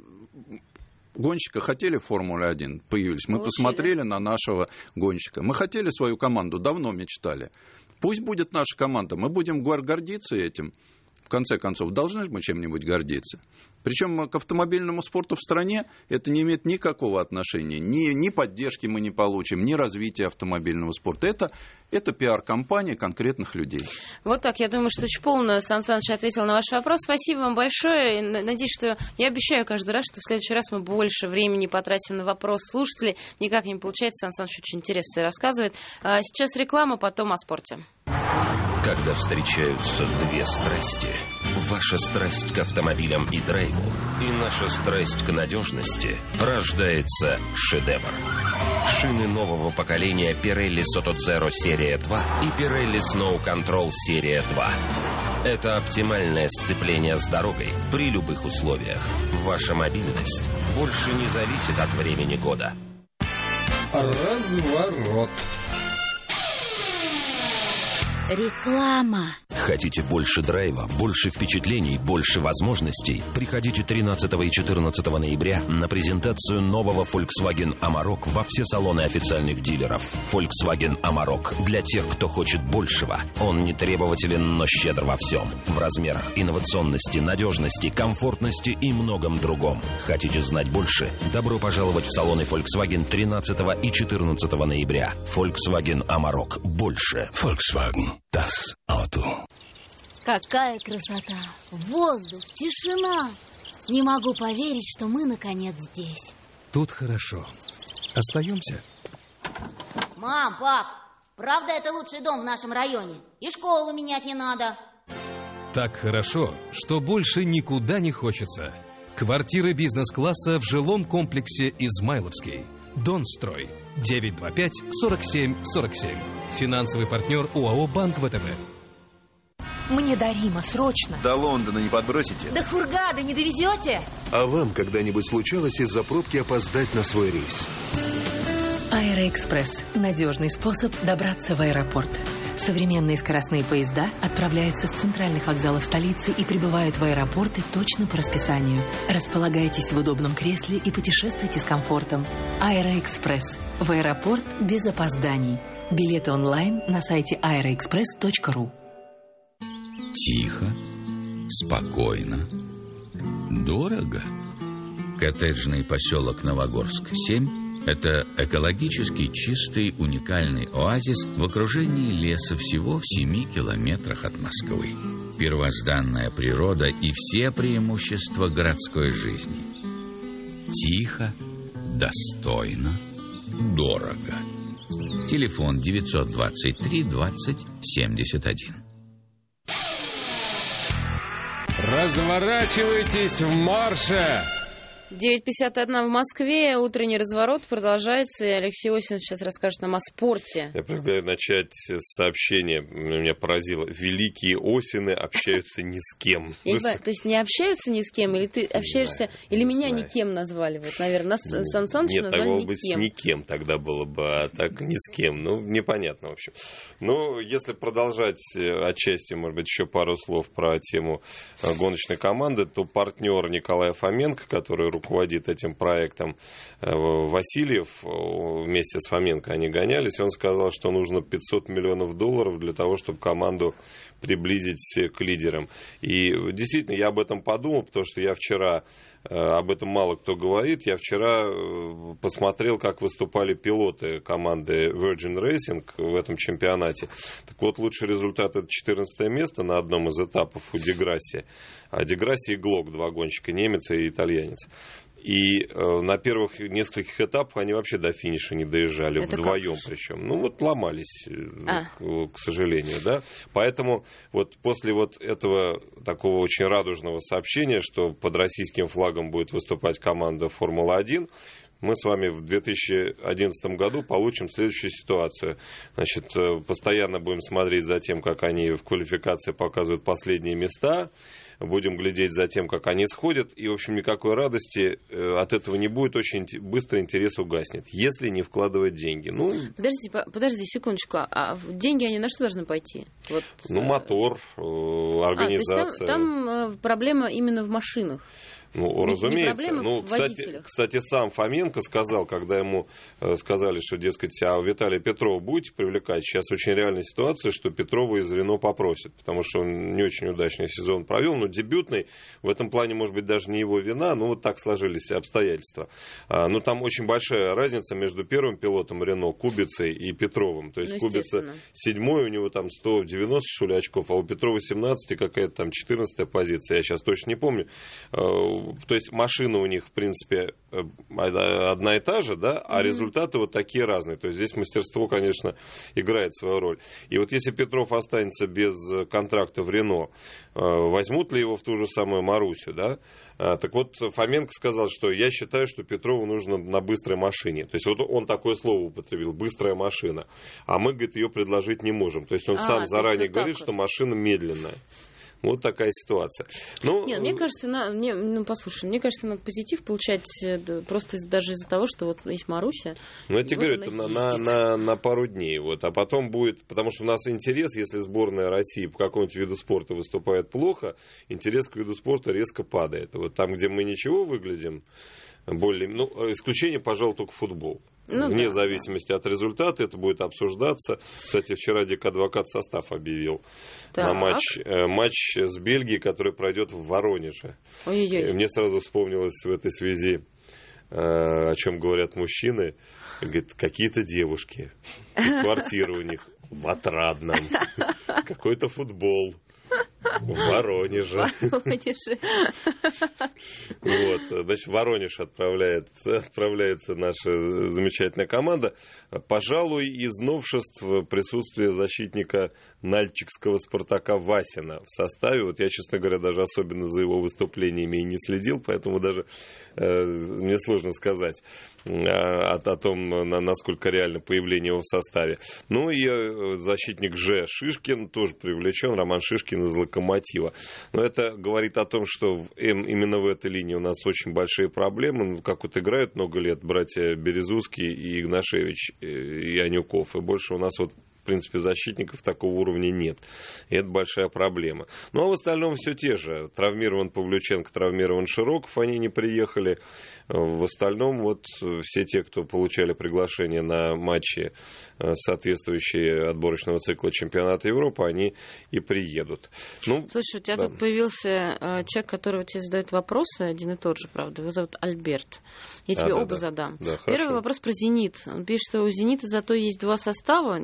Гонщика хотели в Формуле-1, появились. Мы посмотрели на нашего гонщика. Мы хотели свою команду, давно мечтали. Пусть будет наша команда, мы будем гордиться этим. В конце концов, должны же мы чем-нибудь гордиться. Причем к автомобильному спорту в стране это не имеет никакого отношения. Ни поддержки мы не получим, ни развития автомобильного спорта. Это пиар-компания конкретных людей. Вот так. Я думаю, что очень полно Сан Саныч ответил на ваш вопрос. Спасибо вам большое. Надеюсь, что я обещаю каждый раз, что в следующий раз мы больше времени потратим на вопрос слушателей. Никак не получается. Сан Саныч очень интересно рассказывает. Сейчас реклама, потом о спорте. Когда встречаются две страсти, ваша страсть к автомобилям и драйву и наша страсть к надежности, рождается шедевр. Шины нового поколения Pirelli Sotozero серия 2 и Pirelli Snow Control серия 2. Это оптимальное сцепление с дорогой при любых условиях. Ваша мобильность больше не зависит от времени года. Разворот. Реклама. Хотите больше драйва, больше впечатлений, больше возможностей? Приходите 13 и 14 ноября на презентацию нового Volkswagen Amarok во все салоны официальных дилеров. Volkswagen Amarok для тех, кто хочет большего. Он не требователен, но щедр во всем. В размерах, инновационности, надежности, комфортности и многом другом. Хотите знать больше? Добро пожаловать в салоны Volkswagen 13 и 14 ноября. Volkswagen Amarok. Больше. Volkswagen. Das Auto. Какая красота! Воздух, тишина! Не могу поверить, что мы наконец здесь. Тут хорошо. Остаемся? Мам, пап, правда это лучший дом в нашем районе? И школу менять не надо. Так хорошо, что больше никуда не хочется. Квартиры бизнес-класса в жилом комплексе Измайловский. Донстрой. 925-47-47. Финансовый партнер ОАО «Банк ВТБ». Мне до Рима срочно. До Лондона не подбросите? До Хургады не довезете? А вам когда-нибудь случалось из-за пробки опоздать на свой рейс? Аэроэкспресс – надежный способ добраться в аэропорт. Современные скоростные поезда отправляются с центральных вокзалов столицы и прибывают в аэропорты точно по расписанию. Располагайтесь в удобном кресле и путешествуйте с комфортом. Аэроэкспресс. В аэропорт без опозданий. Билеты онлайн на сайте aeroexpress.ru. Тихо, спокойно, дорого. Коттеджный поселок Новогорск, 7 – это экологически чистый уникальный оазис в окружении леса всего в 7 километрах от Москвы. Первозданная природа и все преимущества городской жизни. Тихо, достойно, дорого. Телефон 923 20 71. Разворачивайтесь в марше! 9:51 в Москве. Утренний разворот продолжается. И Алексей Осинов сейчас расскажет нам о спорте. Я предлагаю начать с сообщения. Меня поразило. Великие Осины общаются ни с кем. То есть не общаются ни с кем? Или ты общаешься... Или меня никем назвали? Вот, наверное, нас Сан Саныч назвали никем. Нет, быть с никем тогда было бы, а так ни с кем. Ну, непонятно, в общем. Ну, если продолжать отчасти, может быть, еще пару слов про тему гоночной команды, то партнер Николая Фоменко, который руководит этим проектом, Васильев, вместе с Фоменко они гонялись, он сказал, что нужно $500 миллионов для того, чтобы команду приблизить к лидерам. И действительно, я об этом подумал, потому что я вчера, об этом мало кто говорит, я вчера посмотрел, как выступали пилоты команды Virgin Racing в этом чемпионате. Так вот, лучший результат — это 14 место на одном из этапов у Ди Грасси. А Ди Грасси и Глок, два гонщика, немец и итальянец. И на первых нескольких этапах они вообще до финиша не доезжали, это вдвоем причем. Ну вот ломались, к сожалению, да. Поэтому вот после вот этого такого очень радужного сообщения, что под российским флагом будет выступать команда Формула-1, мы с вами в 2011 году получим следующую ситуацию. Значит, постоянно будем смотреть за тем, как они в квалификации показывают последние места, будем глядеть за тем, как они сходят, и, в общем, никакой радости от этого не будет, очень быстро интерес угаснет, если не вкладывать деньги. Ну, подожди секундочку, а деньги они на что должны пойти? Вот, мотор, организация. То есть там проблема именно в машинах? Ну, разумеется. Ну, кстати, сам Фоменко сказал, когда ему сказали, что, дескать, а Виталия Петрова будете привлекать, сейчас очень реальная ситуация, что Петрова из Рено попросят, потому что он не очень удачный сезон провел, но дебютный, в этом плане, может быть, даже не его вина, но вот так сложились обстоятельства. Но там очень большая разница между первым пилотом Рено, Кубицей, и Петровым. То есть Кубица 7-й, у него там 190, что ли, очков, а у Петрова 17, какая-то там 14-я позиция, я сейчас точно не помню. То есть машина у них, в принципе, одна и та же, да, а результаты вот такие разные. То есть здесь мастерство, конечно, играет свою роль. И вот если Петров останется без контракта в Рено, возьмут ли его в ту же самую Марусю, да? Так вот, Фоменко сказал, что я считаю, что Петрову нужно на быстрой машине. То есть вот он такое слово употребил, быстрая машина. А мы, говорит, ее предложить не можем. То есть он сам заранее говорит, что машина медленная. Вот такая ситуация. Ну, нет, мне кажется, послушай, мне кажется, надо позитив получать просто даже из-за того, что вот есть Маруся. Ну, я тебе говорю, это на пару дней. Вот, а потом будет, потому что у нас интерес, если сборная России по какому-нибудь виду спорта выступает плохо, интерес к виду спорта резко падает. Вот там, где мы ничего выглядим, исключение, пожалуй, только футбол. Вне зависимости от результата это будет обсуждаться. Кстати, вчера Адвокат состав объявил на матч с Бельгией, который пройдет в Воронеже. Ой-ой-ой. Мне сразу вспомнилось в этой связи, о чем говорят мужчины. Говорят, какие-то девушки, квартира у них в Отрадном, какой-то футбол. В Воронеже. Вот, значит, в Воронеж отправляется наша замечательная команда. Пожалуй, из новшеств присутствие защитника нальчикского «Спартака» Васина в составе. Вот я, честно говоря, даже особенно за его выступлениями и не следил, поэтому даже мне сложно сказать о том, насколько реально появление его в составе. Ну и защитник Ж. Шишкин тоже привлечен, Роман Шишкин из «Локомотива». Но это говорит о том, что именно в этой линии у нас очень большие проблемы. Ну, как вот играют много лет братья Березузский и Игнашевич и Анюков. И больше у нас вот в принципе, защитников такого уровня нет. И это большая проблема. Ну, а в остальном все те же. Травмирован Павлюченко, травмирован Широков, они не приехали. В остальном вот все те, кто получали приглашение на матчи, соответствующие отборочного цикла чемпионата Европы, они и приедут. Ну, слушай, у тебя тут появился человек, который тебе задает вопросы, один и тот же, правда. Его зовут Альберт. Я тебе оба задам. Да, первый вопрос про «Зенит». Он пишет, что у «Зенита» зато есть два состава,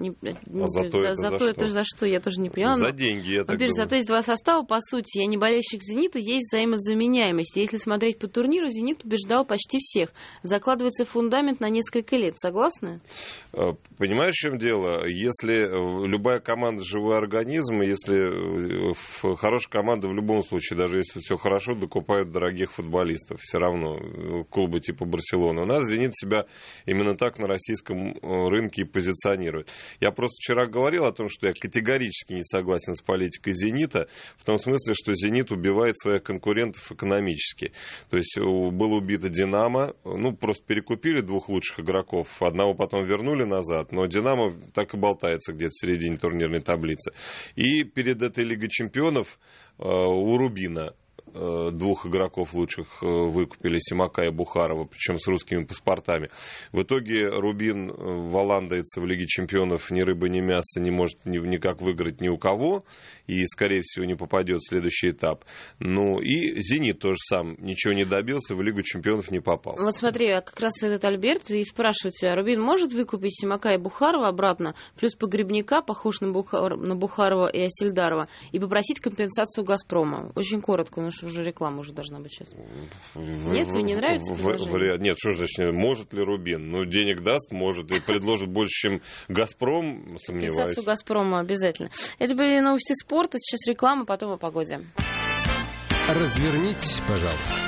зато это за что, я тоже не поняла. За деньги, я так думаю. Зато есть два состава, по сути. Я не болельщик «Зенита», есть взаимозаменяемость. Если смотреть по турниру, «Зенит» побеждал почти всех. Закладывается фундамент на несколько лет. Согласны? Понимаешь, в чем дело? Если любая команда живой организм, если хорошая команда в любом случае, даже если все хорошо, докупают дорогих футболистов. Все равно клубы типа Барселоны. У нас «Зенит» себя именно так на российском рынке и позиционирует. Я просто вчера говорил о том, что я категорически не согласен с политикой «Зенита», в том смысле, что «Зенит» убивает своих конкурентов экономически. То есть было убито «Динамо», просто перекупили двух лучших игроков, одного потом вернули назад, но «Динамо» так и болтается где-то в середине турнирной таблицы. И перед этой Лигой чемпионов у «Рубина» двух игроков лучших выкупили, Симака и Бухарова, причем с русскими паспортами. В итоге «Рубин» валандается в Лиге чемпионов ни рыба, ни мясо, не может никак выиграть ни у кого, и, скорее всего, не попадет в следующий этап. И «Зенит» тоже сам ничего не добился, в Лигу чемпионов не попал. Вот смотри, как раз этот Альберт и спрашивает тебя, «Рубин может выкупить Симака и Бухарова обратно, плюс Погребняка, похож на Бухарова и Асельдарова, и попросить компенсацию «Газпрома»?» Очень коротко, потому что уже реклама уже должна быть сейчас. Нет, тебе не нравится предложение? Нет, что значит, может ли «Рубин»? Денег даст, может, и предложит больше, чем «Газпром», сомневаюсь. Компенсацию «Газпрома» обязательно. Это были новости спорта, сейчас реклама, потом о погоде. Развернитесь, пожалуйста.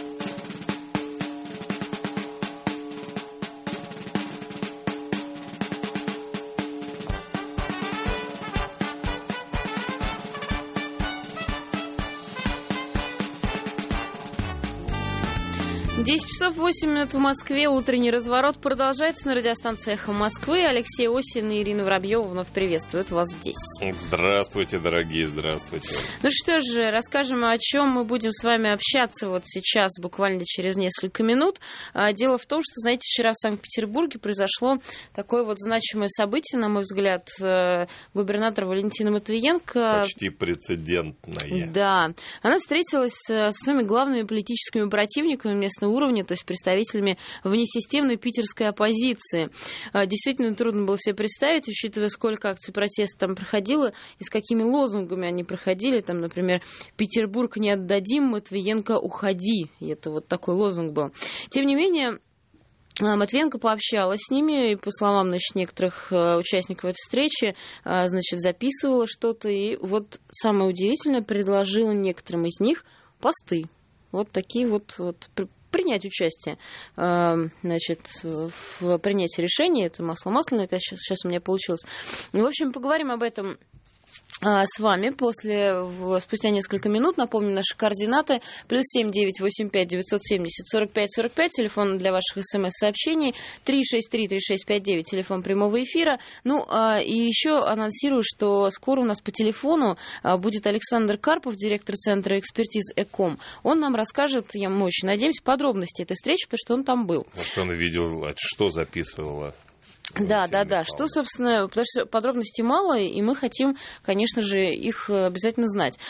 10 часов 8 минут в Москве. Утренний разворот продолжается на радиостанции «Эхо Москвы». Алексей Осин и Ирина Воробьева вновь приветствуют вас здесь. Здравствуйте, дорогие, здравствуйте. Ну что же, расскажем, о чем мы будем с вами общаться вот сейчас, буквально через несколько минут. Дело в том, что, знаете, вчера в Санкт-Петербурге произошло такое вот значимое событие, на мой взгляд, губернатор Валентина Матвиенко. Почти прецедентное. Да. Она встретилась со своими главными политическими противниками местного уровня, то есть представителями внесистемной питерской оппозиции. Действительно трудно было себе представить, учитывая, сколько акций протеста там проходило и с какими лозунгами они проходили. Там, например, «Петербург не отдадим, Матвиенко уходи». И это вот такой лозунг был. Тем не менее, Матвиенко пообщалась с ними, и, по словам, значит, некоторых участников этой встречи, значит, записывала что-то, и вот самое удивительное, предложила некоторым из них посты. Вот такие вот принять участие, значит, в принятии решения. Это масло масляное, сейчас у меня получилось. В общем, поговорим об этом с вами спустя несколько минут. Напомню, наши координаты: +7 985 970 45 45, телефон для ваших смс-сообщений, 363-3659, телефон прямого эфира. И еще анонсирую, что скоро у нас по телефону будет Александр Карпов, директор Центра экспертиз ЭКОМ. Он нам расскажет, мы очень надеемся, подробности этой встречи, потому что он там был. Может, он видел, что записывала. Да. Что, собственно, потому что подробностей мало, и мы хотим, конечно же, их обязательно знать.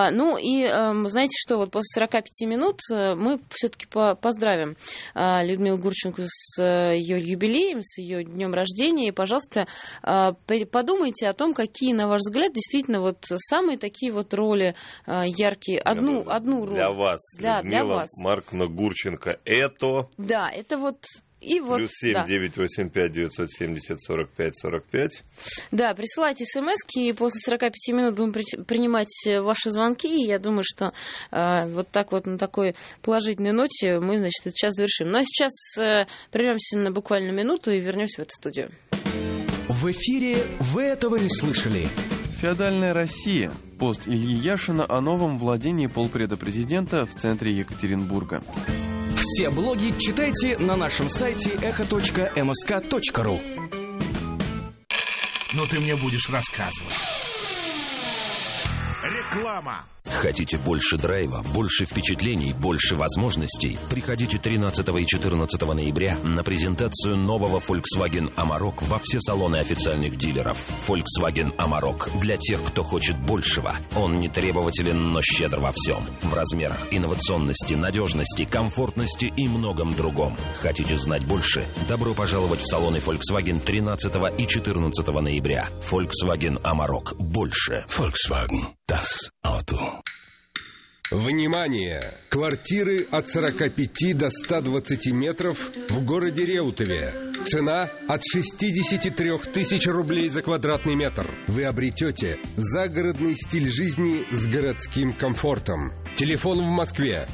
Знаете что, вот после 45 минут мы все-таки поздравим Людмилу Гурченко с ее юбилеем, с ее днем рождения. И, пожалуйста, подумайте о том, какие, на ваш взгляд, действительно вот самые такие вот роли яркие. Одну роль. Для вас, Людмила для вас. Марковна Гурченко, это... Да, это вот... +7 985 970 45 45. Да, присылайте смс-ки, и после 45 минут будем принимать ваши звонки. И я думаю, что вот так вот на такой положительной ноте мы, значит, этот час завершим. Ну а сейчас прервемся на буквально минуту и вернемся в эту студию. В эфире «Вы этого не слышали». Феодальная Россия. Пост Ильи Яшина о новом владении полпреда президента в центре Екатеринбурга. Все блоги читайте на нашем сайте echo.msk.ru. Но ты мне будешь рассказывать. Реклама. Хотите больше драйва, больше впечатлений, больше возможностей? Приходите 13 и 14 ноября на презентацию нового Volkswagen Amarok во все салоны официальных дилеров. Volkswagen Amarok для тех, кто хочет большего. Он не требователен, но щедр во всем. В размерах, инновационности, надежности, комфортности и многом другом. Хотите знать больше? Добро пожаловать в салоны Volkswagen 13 и 14 ноября. Volkswagen Amarok. Больше. Volkswagen. Das Auto. Внимание! Квартиры от 45 до 120 метров в городе Реутове. Цена от 63 тысяч рублей за квадратный метр. Вы обретете загородный стиль жизни с городским комфортом. Телефон в Москве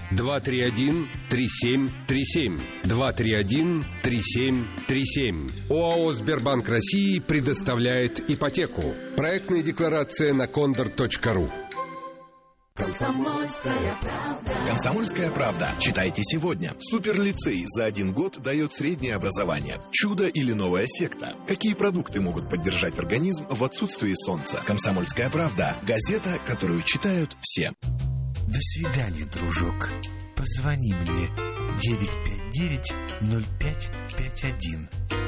231-3737. 231-3737. ОАО «Сбербанк России» предоставляет ипотеку. Проектная декларация на condor.ru. Комсомольская правда. «Комсомольская правда». Читайте сегодня. Суперлицей за 1 год дает среднее образование. Чудо или новая секта? Какие продукты могут поддержать организм в отсутствии солнца? «Комсомольская правда». Газета, которую читают все. До свидания, дружок. Позвони мне. 959-0551.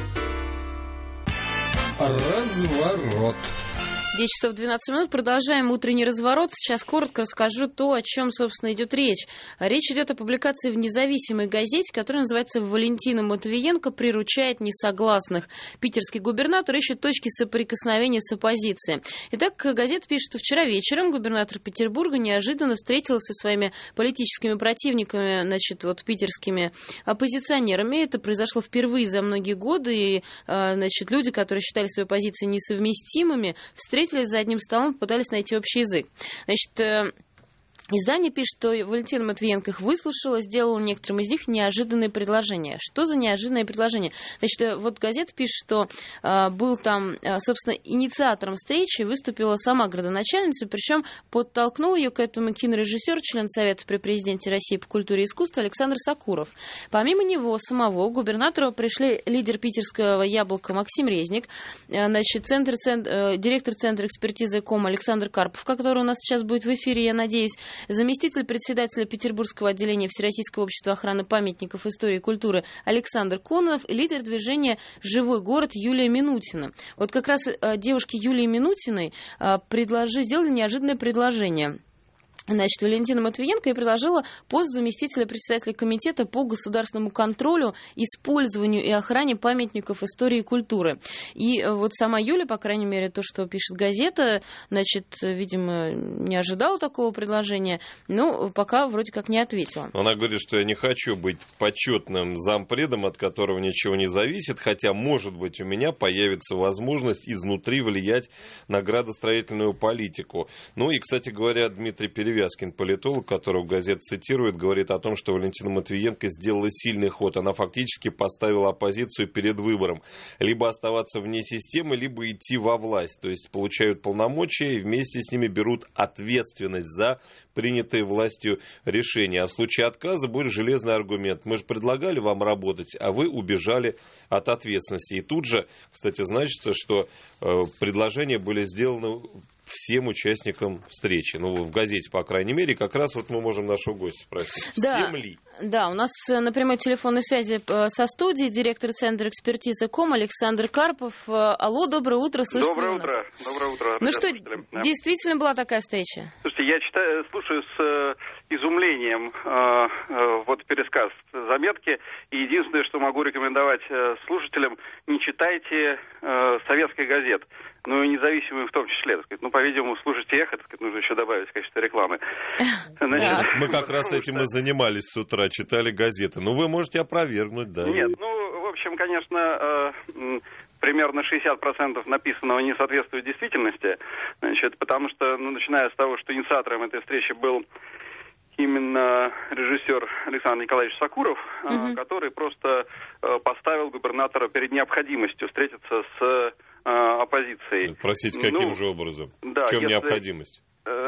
Разворот. 10 часов 12 минут. Продолжаем утренний разворот. Сейчас коротко расскажу то, о чем, собственно, идет речь. Речь идет о публикации в независимой газете, которая называется «Валентина Матвиенко приручает несогласных». Питерский губернатор ищет точки соприкосновения с оппозицией. Итак, газета пишет, что вчера вечером губернатор Петербурга неожиданно встретился со своими политическими противниками, питерскими оппозиционерами. Это произошло впервые за многие годы. И, люди, которые считали свои позиции несовместимыми, встретились за одним столом, пытались найти общий язык. Издание пишет, что Валентина Матвиенко их выслушала, сделала некоторым из них неожиданные предложения. Что за неожиданные предложения? Газета пишет, что был там, собственно, инициатором встречи, выступила сама градоначальница, причем подтолкнул ее к этому кинорежиссер, член Совета при президенте России по культуре и искусству Александр Сакуров. Помимо него самого к губернатору пришли лидер питерского «Яблока» Максим Резник, директор Центра экспертизы КОМ Александр Карпов, который у нас сейчас будет в эфире, я надеюсь, заместитель председателя Петербургского отделения Всероссийского общества охраны памятников истории и культуры Александр Кононов и лидер движения «Живой город» Юлия Минутина. Вот как раз девушке Юлии Минутиной сделали неожиданное предложение. Валентина Матвиенко и предложила пост заместителя председателя комитета по государственному контролю, использованию и охране памятников истории и культуры. И сама Юля, по крайней мере, то, что пишет газета, видимо, не ожидала такого предложения, но пока вроде как не ответила. Она говорит, что я не хочу быть почетным зампредом, от которого ничего не зависит, хотя, может быть, у меня появится возможность изнутри влиять на градостроительную политику. И, кстати говоря, Дмитрий Перевязкин, политолог, которого газета цитирует, говорит о том, что Валентина Матвиенко сделала сильный ход. Она фактически поставила оппозицию перед выбором. Либо оставаться вне системы, либо идти во власть. То есть получают полномочия и вместе с ними берут ответственность за принятые властью решения. А в случае отказа будет железный аргумент. Мы же предлагали вам работать, а вы убежали от ответственности. И тут же, кстати, значится, что предложения были сделаны всем участникам встречи. В газете, по крайней мере, как раз мы можем нашего гостя спросить. Всем ли? Да, у нас на прямой телефонной связи со студией директор Центра экспертизы КОМ Александр Карпов. Алло, доброе утро, слышите Доброе нас? Утро. Доброе утро. Действительно была такая встреча? Слушайте, я слушаю с изумлением пересказ заметки. И единственное, что могу рекомендовать слушателям, не читайте советских газет. И независимые в том числе, по-видимому, слушайте «Эхо», нужно еще добавить в качестве рекламы. Мы как раз этим и занимались с утра, читали газеты. Вы можете опровергнуть, да? Нет, в общем, конечно, примерно 60% написанного не соответствует действительности, потому что, начиная с того, что инициатором этой встречи был именно режиссер Александр Николаевич Сакуров, который просто поставил губернатора перед необходимостью встретиться с оппозицией. Простите, каким же образом? Да, в чем необходимость?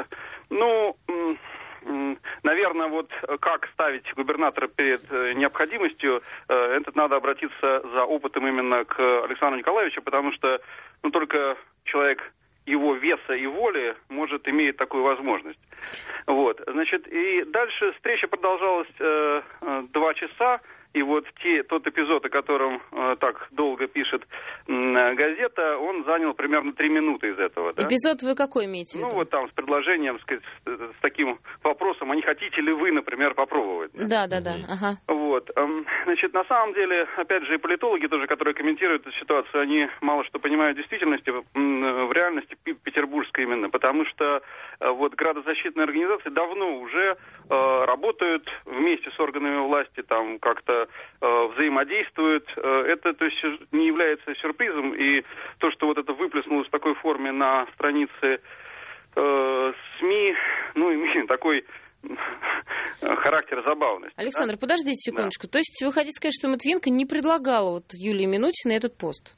Наверное, как ставить губернатора перед необходимостью, это надо обратиться за опытом именно к Александру Николаевичу, потому что только человек его веса и воли может иметь такую возможность. Вот, значит, и дальше встреча продолжалась 2 часа. И вот тот эпизод, о котором так долго пишет газета, он занял примерно 3 минуты из этого. Да? Эпизод вы какой имеете в виду? Ну, вот там с предложением, сказать, с таким вопросом, а не хотите ли вы, например, попробовать? Да. Ага. Вот. Значит, на самом деле, опять же, и политологи тоже, которые комментируют эту ситуацию, они мало что понимают в действительности, в реальности петербургской именно, потому что вот градозащитные организации давно уже работают вместе с органами власти, там как-то взаимодействуют. Это, то есть, не является сюрпризом, и то, что вот это выплеснулось в такой форме на странице СМИ, ну, имеет такой характер забавности. Александр, подождите секундочку. То есть вы хотите сказать, что Матвиенко не предлагала вот Юлии Минутиной этот пост?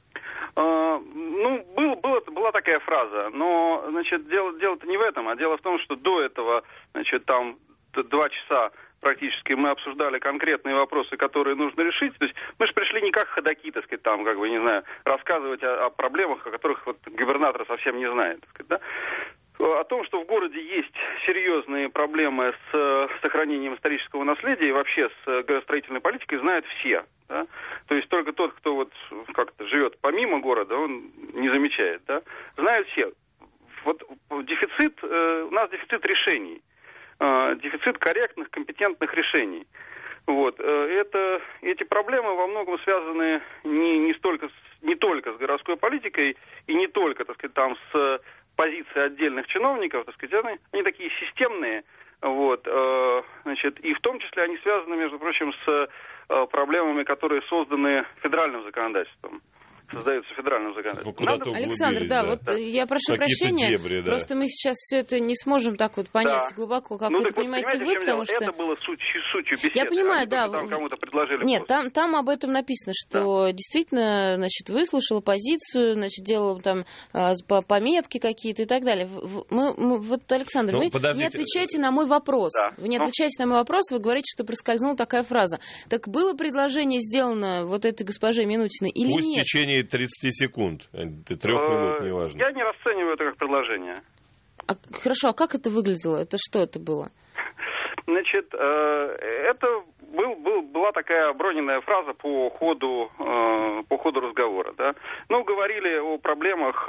Ну, была такая фраза, но, значит, дело-то не в этом, а дело в том, что до этого, значит, там 2 часа практически мы обсуждали конкретные вопросы, которые нужно решить. То есть мы же пришли не как ходаки, так сказать, там, как бы, не знаю, рассказывать о проблемах, о которых вот губернатор совсем не знает, так сказать, да? О том, что в городе есть серьезные проблемы с сохранением исторического наследия и вообще с градостроительной политикой, знают все. Да? То есть только тот, кто вот как-то живет помимо города, он не замечает. Да? Знают все. Вот дефицит, у нас дефицит решений. Дефицит корректных, компетентных решений. Вот. Эти проблемы во многом связаны не только с городской политикой и не только, так сказать, там с позиции отдельных чиновников, так сказать, они такие системные, вот, значит, и в том числе они связаны, между прочим, с проблемами, которые созданы федеральным законодательством. Создается федеральным законодательством. Александр, вот я прошу прощения, дебри, да. Просто мы сейчас все это не сможем так вот понять глубоко, как вы это понимаете вы, потому что... Это было сутью беседы. Я понимаю, да. Там кому-то предложили. Нет, там об этом написано, что действительно, значит, выслушала позицию, значит, делала там пометки какие-то и так далее. Вот, Александр, вы не отвечаете на мой вопрос. Да. Вы не отвечаете на мой вопрос, вы говорите, что проскользнула такая фраза. Так было предложение сделано вот этой госпоже Минутиной или нет? Пусть в течение 30 секунд, 3 минут, неважно. Я не расцениваю это как предложение. Хорошо, а как это выглядело? Это что это было? Значит, это была такая оброненная фраза по ходу разговора. Да? Ну, говорили о проблемах,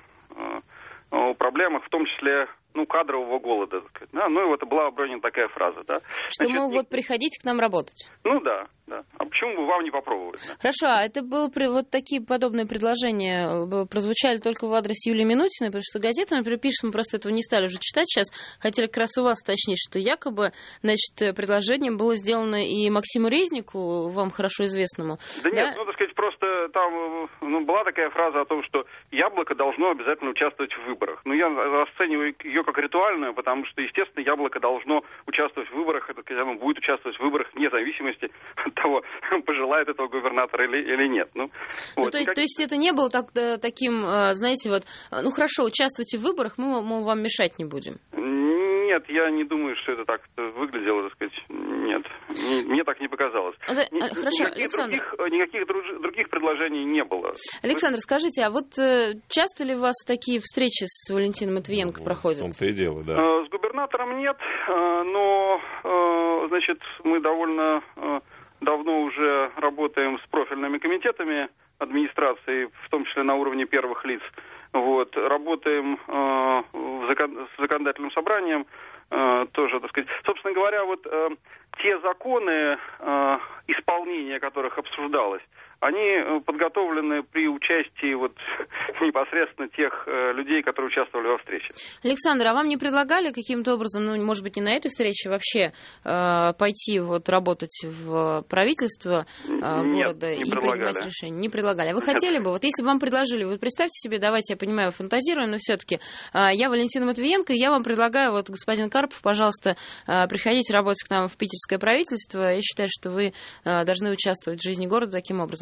в том числе, кадрового голода. Да? Ну, и вот была обронена такая фраза. Да? Что, мол, вот приходите к нам работать. Ну, да. А почему бы вам не попробовать? Да? Хорошо, а это было вот такие подобные предложения прозвучали только в адрес Юлии Минутиной, потому что газета, например, пишет, мы просто этого не стали уже читать сейчас, хотели как раз у вас уточнить, что якобы, значит, предложение было сделано и Максиму Резнику, вам хорошо известному. Да нет, так сказать, просто там была такая фраза о том, что Яблоко должно обязательно участвовать в выборах. Я расцениваю ее как ритуальную, потому что, естественно, Яблоко должно участвовать в выборах, оно будет участвовать в выборах вне зависимости от того, пожелает этого губернатора или нет. То есть это не было таким, знаете, вот, хорошо, участвуйте в выборах, мы, мол, вам мешать не будем. Нет, я не думаю, что это так выглядело, так сказать. Нет, мне так не показалось. Хорошо, Александр. Никаких других предложений не было. Александр, скажите, а вот часто ли у вас такие встречи с Валентином Матвиенко проходят? В том-то и дело, да. С губернатором нет, но, значит, мы довольно давно уже работаем с профильными комитетами администрации, в том числе на уровне первых лиц. Вот, работаем с законодательным собранием тоже, так сказать. Собственно говоря, вот те законы, исполнение которых обсуждалось, они подготовлены при участии вот непосредственно тех людей, которые участвовали во встрече. Александр, а вам не предлагали каким-то образом, может быть, не на этой встрече вообще пойти вот работать в правительство города и принимать решения? Не предлагали. А вы хотели бы? Вот если бы вам предложили, вы представьте себе, давайте, я понимаю, фантазируем, но все-таки я Валентина Матвиенко, и я вам предлагаю, вот, господин Карпов, пожалуйста, приходите работать к нам в питерское правительство. Я считаю, что вы должны участвовать в жизни города таким образом.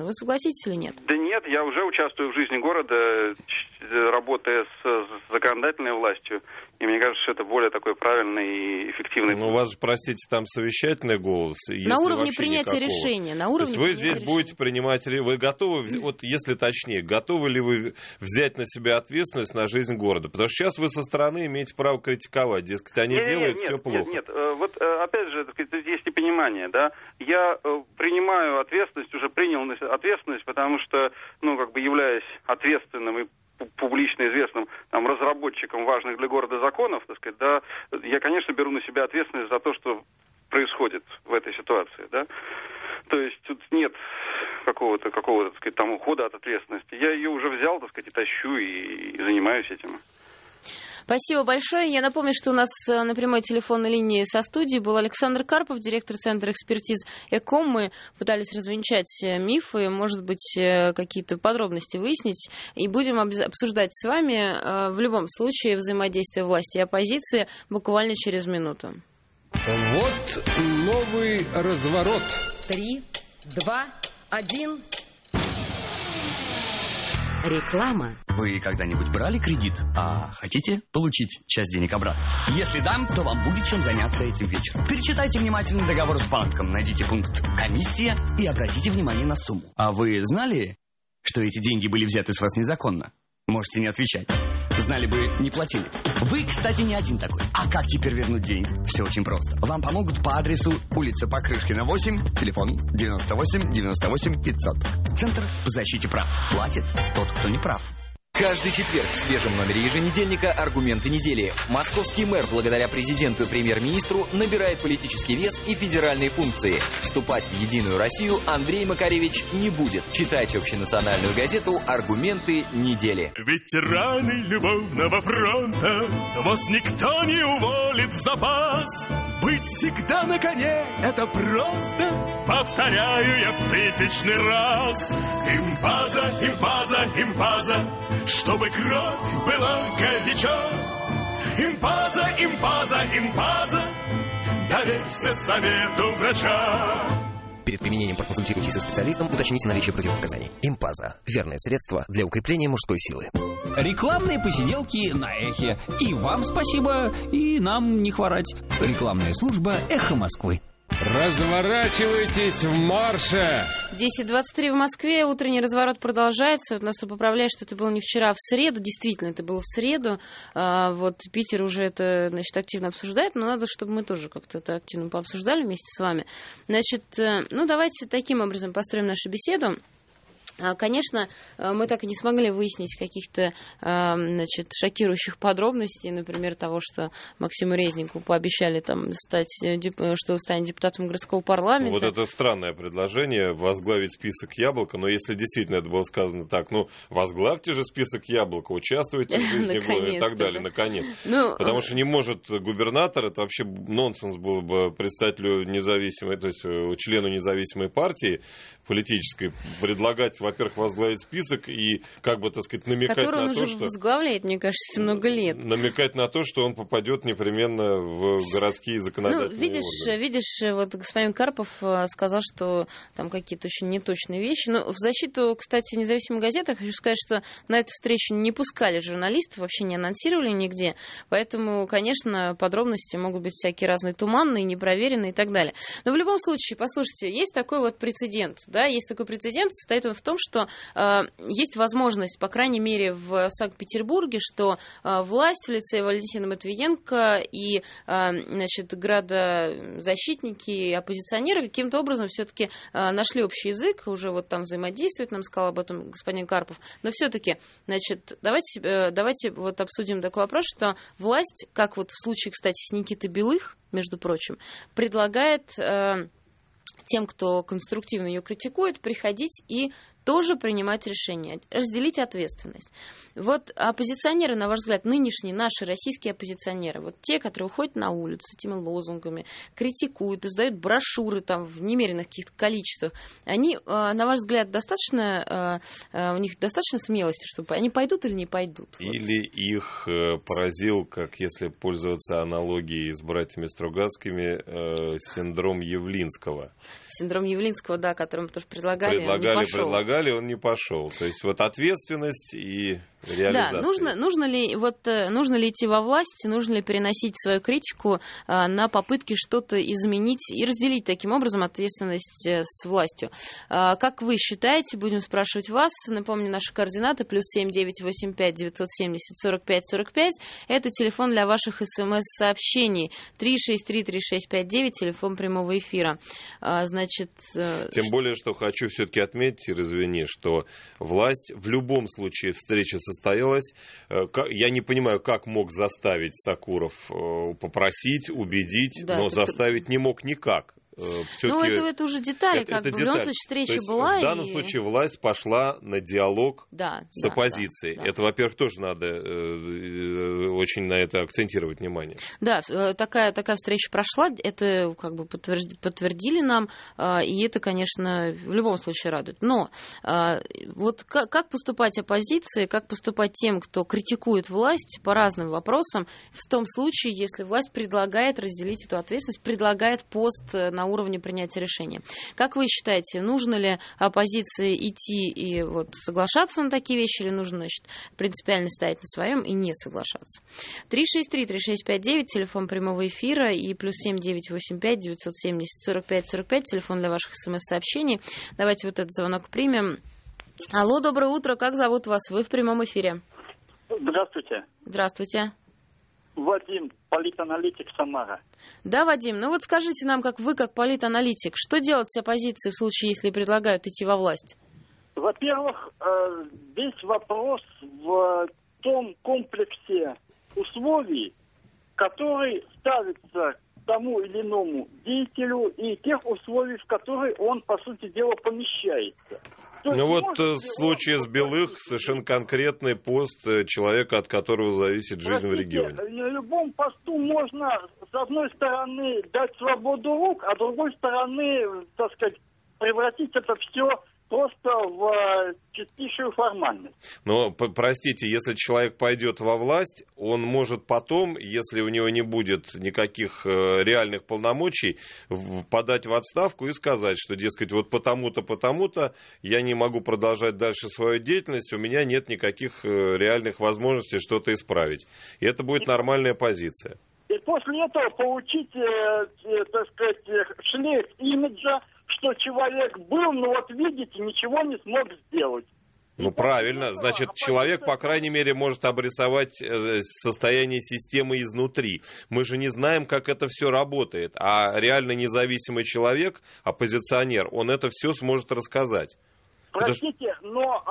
Вы согласитесь или нет? Да нет, я уже участвую в жизни города, работая с законодательной властью. И мне кажется, что это более такой правильный и эффективный... Ну, у вас же, простите, там совещательный голос. На уровне принятия решения. На уровне То есть вы здесь будете принимать... Вы готовы, вот если точнее, готовы ли вы взять на себя ответственность на жизнь города? Потому что сейчас вы со стороны имеете право критиковать. Дескать, они делают все плохо. Нет. Вот опять же, так сказать, есть и понимание, да. Я принимаю ответственность, уже принял ответственность, потому что, являясь ответственным и публично известным разработчиком важных для города законов, так сказать, да, я, конечно, беру на себя ответственность за то, что происходит в этой ситуации, да. То есть тут нет какого-то, так сказать, ухода от ответственности. Я ее уже взял, так сказать, и тащу, и занимаюсь этим. Спасибо большое. Я напомню, что у нас на прямой телефонной линии со студией был Александр Карпов, директор Центра экспертиз ЭКОМ. Мы пытались развенчать мифы, может быть, какие-то подробности выяснить. И будем обсуждать с вами в любом случае взаимодействие власти и оппозиции буквально через минуту. Вот новый разворот. 3, 2, 1... Реклама. Вы когда-нибудь брали кредит, а хотите получить часть денег обратно? Если да, то вам будет чем заняться этим вечером. Перечитайте внимательно договор с банком, найдите пункт «Комиссия» и обратите внимание на сумму. А вы знали, что эти деньги были взяты с вас незаконно? Можете не отвечать. Знали бы, не платили. Вы, кстати, не один такой. А как теперь вернуть деньги? Все очень просто. Вам помогут по адресу улица Покрышкина, 8, телефон 98 98 500. Центр по защите прав. Платит тот, кто не прав. Каждый четверг в свежем номере еженедельника «Аргументы недели». Московский мэр, благодаря президенту и премьер-министру, набирает политический вес и федеральные функции. Вступать в «Единую Россию» Андрей Макаревич не будет. Читайте общенациональную газету «Аргументы недели». Ветераны любовного фронта вас никто не уволит в запас. Быть всегда на коне — это просто, повторяю я в 1000-й раз. Импаза, импаза, импаза, чтобы кровь была горяча. Импаза, импаза, импаза, доверься совету врача. Перед применением проконсультируйтесь со специалистом, уточните наличие противопоказаний. Импаза – верное средство для укрепления мужской силы. Рекламные посиделки на Эхе. И вам спасибо, и нам не хворать. Рекламная служба «Эхо Москвы». Разворачивайтесь в марше! 10:23 в Москве. Утренний разворот продолжается. Вот нас тут поправляет, что это было не вчера, а в среду. Действительно, это было в среду. Вот Питер уже это, значит, активно обсуждает, но надо, чтобы мы тоже как-то это активно пообсуждали вместе с вами. Значит, давайте таким образом построим нашу беседу. Конечно, мы так и не смогли выяснить каких-то, шокирующих подробностей, например, того, что Максиму Резнику пообещали что станет депутатом городского парламента. Вот это странное предложение, возглавить список «Яблоко», но если действительно это было сказано так, возглавьте же список «Яблоко», участвуйте в жизни города и так далее, наконец. Потому что не может губернатор, это вообще нонсенс был бы представителю независимой, то есть члену независимой партии политической, предлагать, во-первых, возглавить список и, намекать который на то, что... Который он уже возглавляет, мне кажется, много лет. Намекать на то, что он попадет непременно в городские законодательные органы. Видишь, вот господин Карпов сказал, что там какие-то очень неточные вещи. Но в защиту, кстати, независимой газеты хочу сказать, что на эту встречу не пускали журналистов, вообще не анонсировали нигде. Поэтому, конечно, подробности могут быть всякие разные, туманные, непроверенные и так далее. Но в любом случае, послушайте, есть такой вот прецедент, да, есть такой прецедент, состоит он в том, что есть возможность, по крайней мере, в Санкт-Петербурге, что власть в лице Валентина Матвиенко и, градозащитники и оппозиционеры каким-то образом все-таки нашли общий язык, уже вот там взаимодействуют, нам сказал об этом господин Карпов. Но все-таки, давайте вот обсудим такой вопрос, что власть, как вот в случае, кстати, с Никитой Белых, между прочим, предлагает тем, кто конструктивно ее критикует, приходить и тоже принимать решения, разделить ответственность. Вот оппозиционеры, на ваш взгляд, нынешние наши российские оппозиционеры, вот те, которые выходят на улицу с этими лозунгами, критикуют, издают брошюры там в немеренных каких-то количествах, они, на ваш взгляд, достаточно, у них достаточно смелости, чтобы они пойдут или не пойдут? Или их поразил, как если пользоваться аналогией с братьями Стругацкими, синдром Явлинского. Синдром Явлинского, да, который мы тоже предлагали, он не пошел. То есть вот ответственность и реализация. Да, нужно ли идти во власть, нужно ли переносить свою критику на попытки что-то изменить и разделить таким образом ответственность с властью. Как вы считаете, будем спрашивать вас. Напомню, наши координаты +7 985 970 45 45. Это телефон для ваших СМС-сообщений. 363-3659, телефон прямого эфира. Значит, тем более, что хочу все-таки отметить, извини, что власть в любом случае встреча состоялась. Я не понимаю, как мог заставить Сакуров попросить, убедить, но заставить не мог никак. Ну, это уже детали, в любом случае встреча была. В данном случае власть пошла на диалог с оппозицией. Да. Это, во-первых, тоже надо очень на это акцентировать внимание. Да, такая встреча прошла, это как бы подтвердили нам, и это, конечно, в любом случае радует. Но вот как поступать оппозиции, как поступать тем, кто критикует власть по разным вопросам, в том случае, если власть предлагает разделить эту ответственность, предлагает пост на уровне принятия решения. Как вы считаете, нужно ли оппозиции идти и соглашаться на такие вещи, или нужно, принципиально стоять на своем и не соглашаться? 363-3659, телефон прямого эфира, и +7 985 970 45 45, телефон для ваших СМС-сообщений. Давайте этот звонок примем. Алло, доброе утро, как зовут вас? Вы в прямом эфире. Здравствуйте. Здравствуйте. Вадим, политаналитик, Самара. Да, Вадим, скажите нам, как вы, как политаналитик, что делать с оппозицией в случае, если предлагают идти во власть? Во-первых, весь вопрос в том комплексе условий, который ставится тому или иному деятелю, и тех условий, в которые он, по сути дела, помещается. В случае с Белых совершенно конкретный пост человека, от которого зависит жизнь в регионе. На любом посту можно, с одной стороны, дать свободу рук, а с другой стороны, превратить это все просто в чистейшую формальность. Но, простите, если человек пойдет во власть, он может потом, если у него не будет никаких реальных полномочий, подать в отставку и сказать, что, дескать, потому-то я не могу продолжать дальше свою деятельность, у меня нет никаких реальных возможностей что-то исправить. И это будет нормальная позиция. И после этого получить, шлейф имиджа, что человек был, но видите, ничего не смог сделать. Правильно. Значит, человек, по крайней мере, может обрисовать состояние системы изнутри. Мы же не знаем, как это все работает. А реально независимый человек, оппозиционер, он это все сможет рассказать. Простите, но,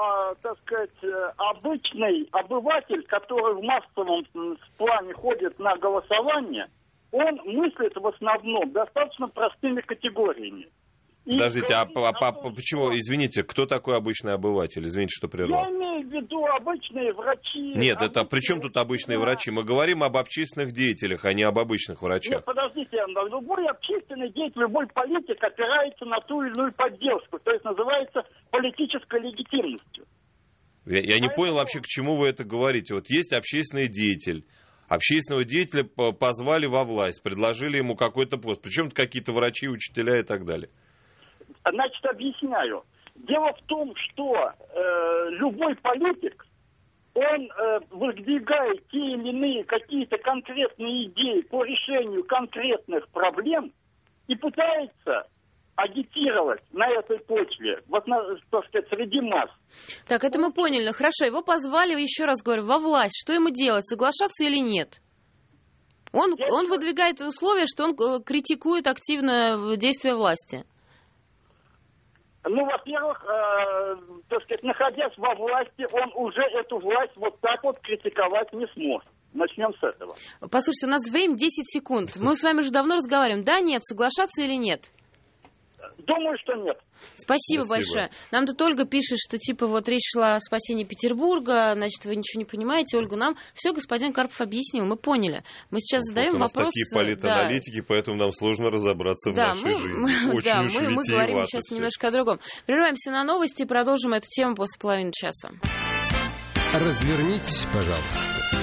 обычный обыватель, который в массовом плане ходит на голосование, он мыслит в основном достаточно простыми категориями. Подождите, почему, извините, кто такой обычный обыватель? Извините, что прервал. Я имею в виду обычные врачи. Нет, это при чем тут обычные врачи? Мы говорим об общественных деятелях, а не об обычных врачах. Нет, подождите, любой общественный деятель, любой политик опирается на ту или иную поддержку, то есть называется политической легитимностью. Я не понял вообще, к чему вы это говорите. Есть общественный деятель. Общественного деятеля позвали во власть, предложили ему какой-то пост. Причем тут какие-то врачи, учителя и так далее. Значит, объясняю. Дело в том, что любой политик, он выдвигает те или иные какие-то конкретные идеи по решению конкретных проблем и пытается агитировать на этой почве, среди масс. Так, это мы поняли. Хорошо, его позвали, еще раз говорю, во власть. Что ему делать, соглашаться или нет? Он выдвигает условия, что он критикует активно действия власти. Во-первых, находясь во власти, он уже эту власть критиковать не сможет. Начнем с этого. Послушайте, у нас время 10 секунд. Мы с вами уже давно разговариваем. Да, нет, соглашаться или нет? Думаю, что нет. Спасибо большое. Нам тут Ольга пишет, что типа вот речь шла о спасении Петербурга, значит, вы ничего не понимаете. Ольга, нам все господин Карпов объяснил, мы поняли. Мы сейчас задаем вопрос... У нас такие политаналитики, поэтому нам сложно разобраться в нашей жизни. Очень уж мы говорим сейчас немножко о другом. Прерываемся на новости и продолжим эту тему после половины часа. Развернитесь, пожалуйста.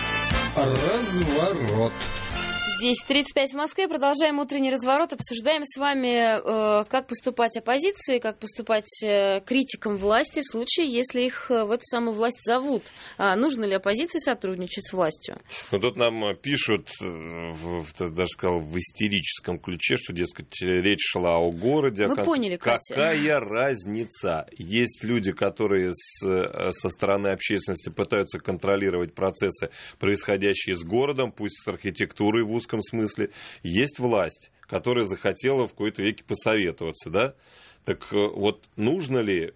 Разворот. 10:35 в Москве. Продолжаем утренний разворот. Обсуждаем с вами, как поступать оппозиции, как поступать критикам власти в случае, если их в эту самую власть зовут. Нужно ли оппозиции сотрудничать с властью? Ну, тут нам пишут, даже сказал, в истерическом ключе, что, дескать, речь шла о городе. Мы поняли, Катя. Какая разница? Есть люди, которые со стороны общественности пытаются контролировать процессы, происходящие с городом, пусть с архитектурой в узком смысле. Есть власть, которая захотела в какой-то веке посоветоваться, да? Так вот, нужен ли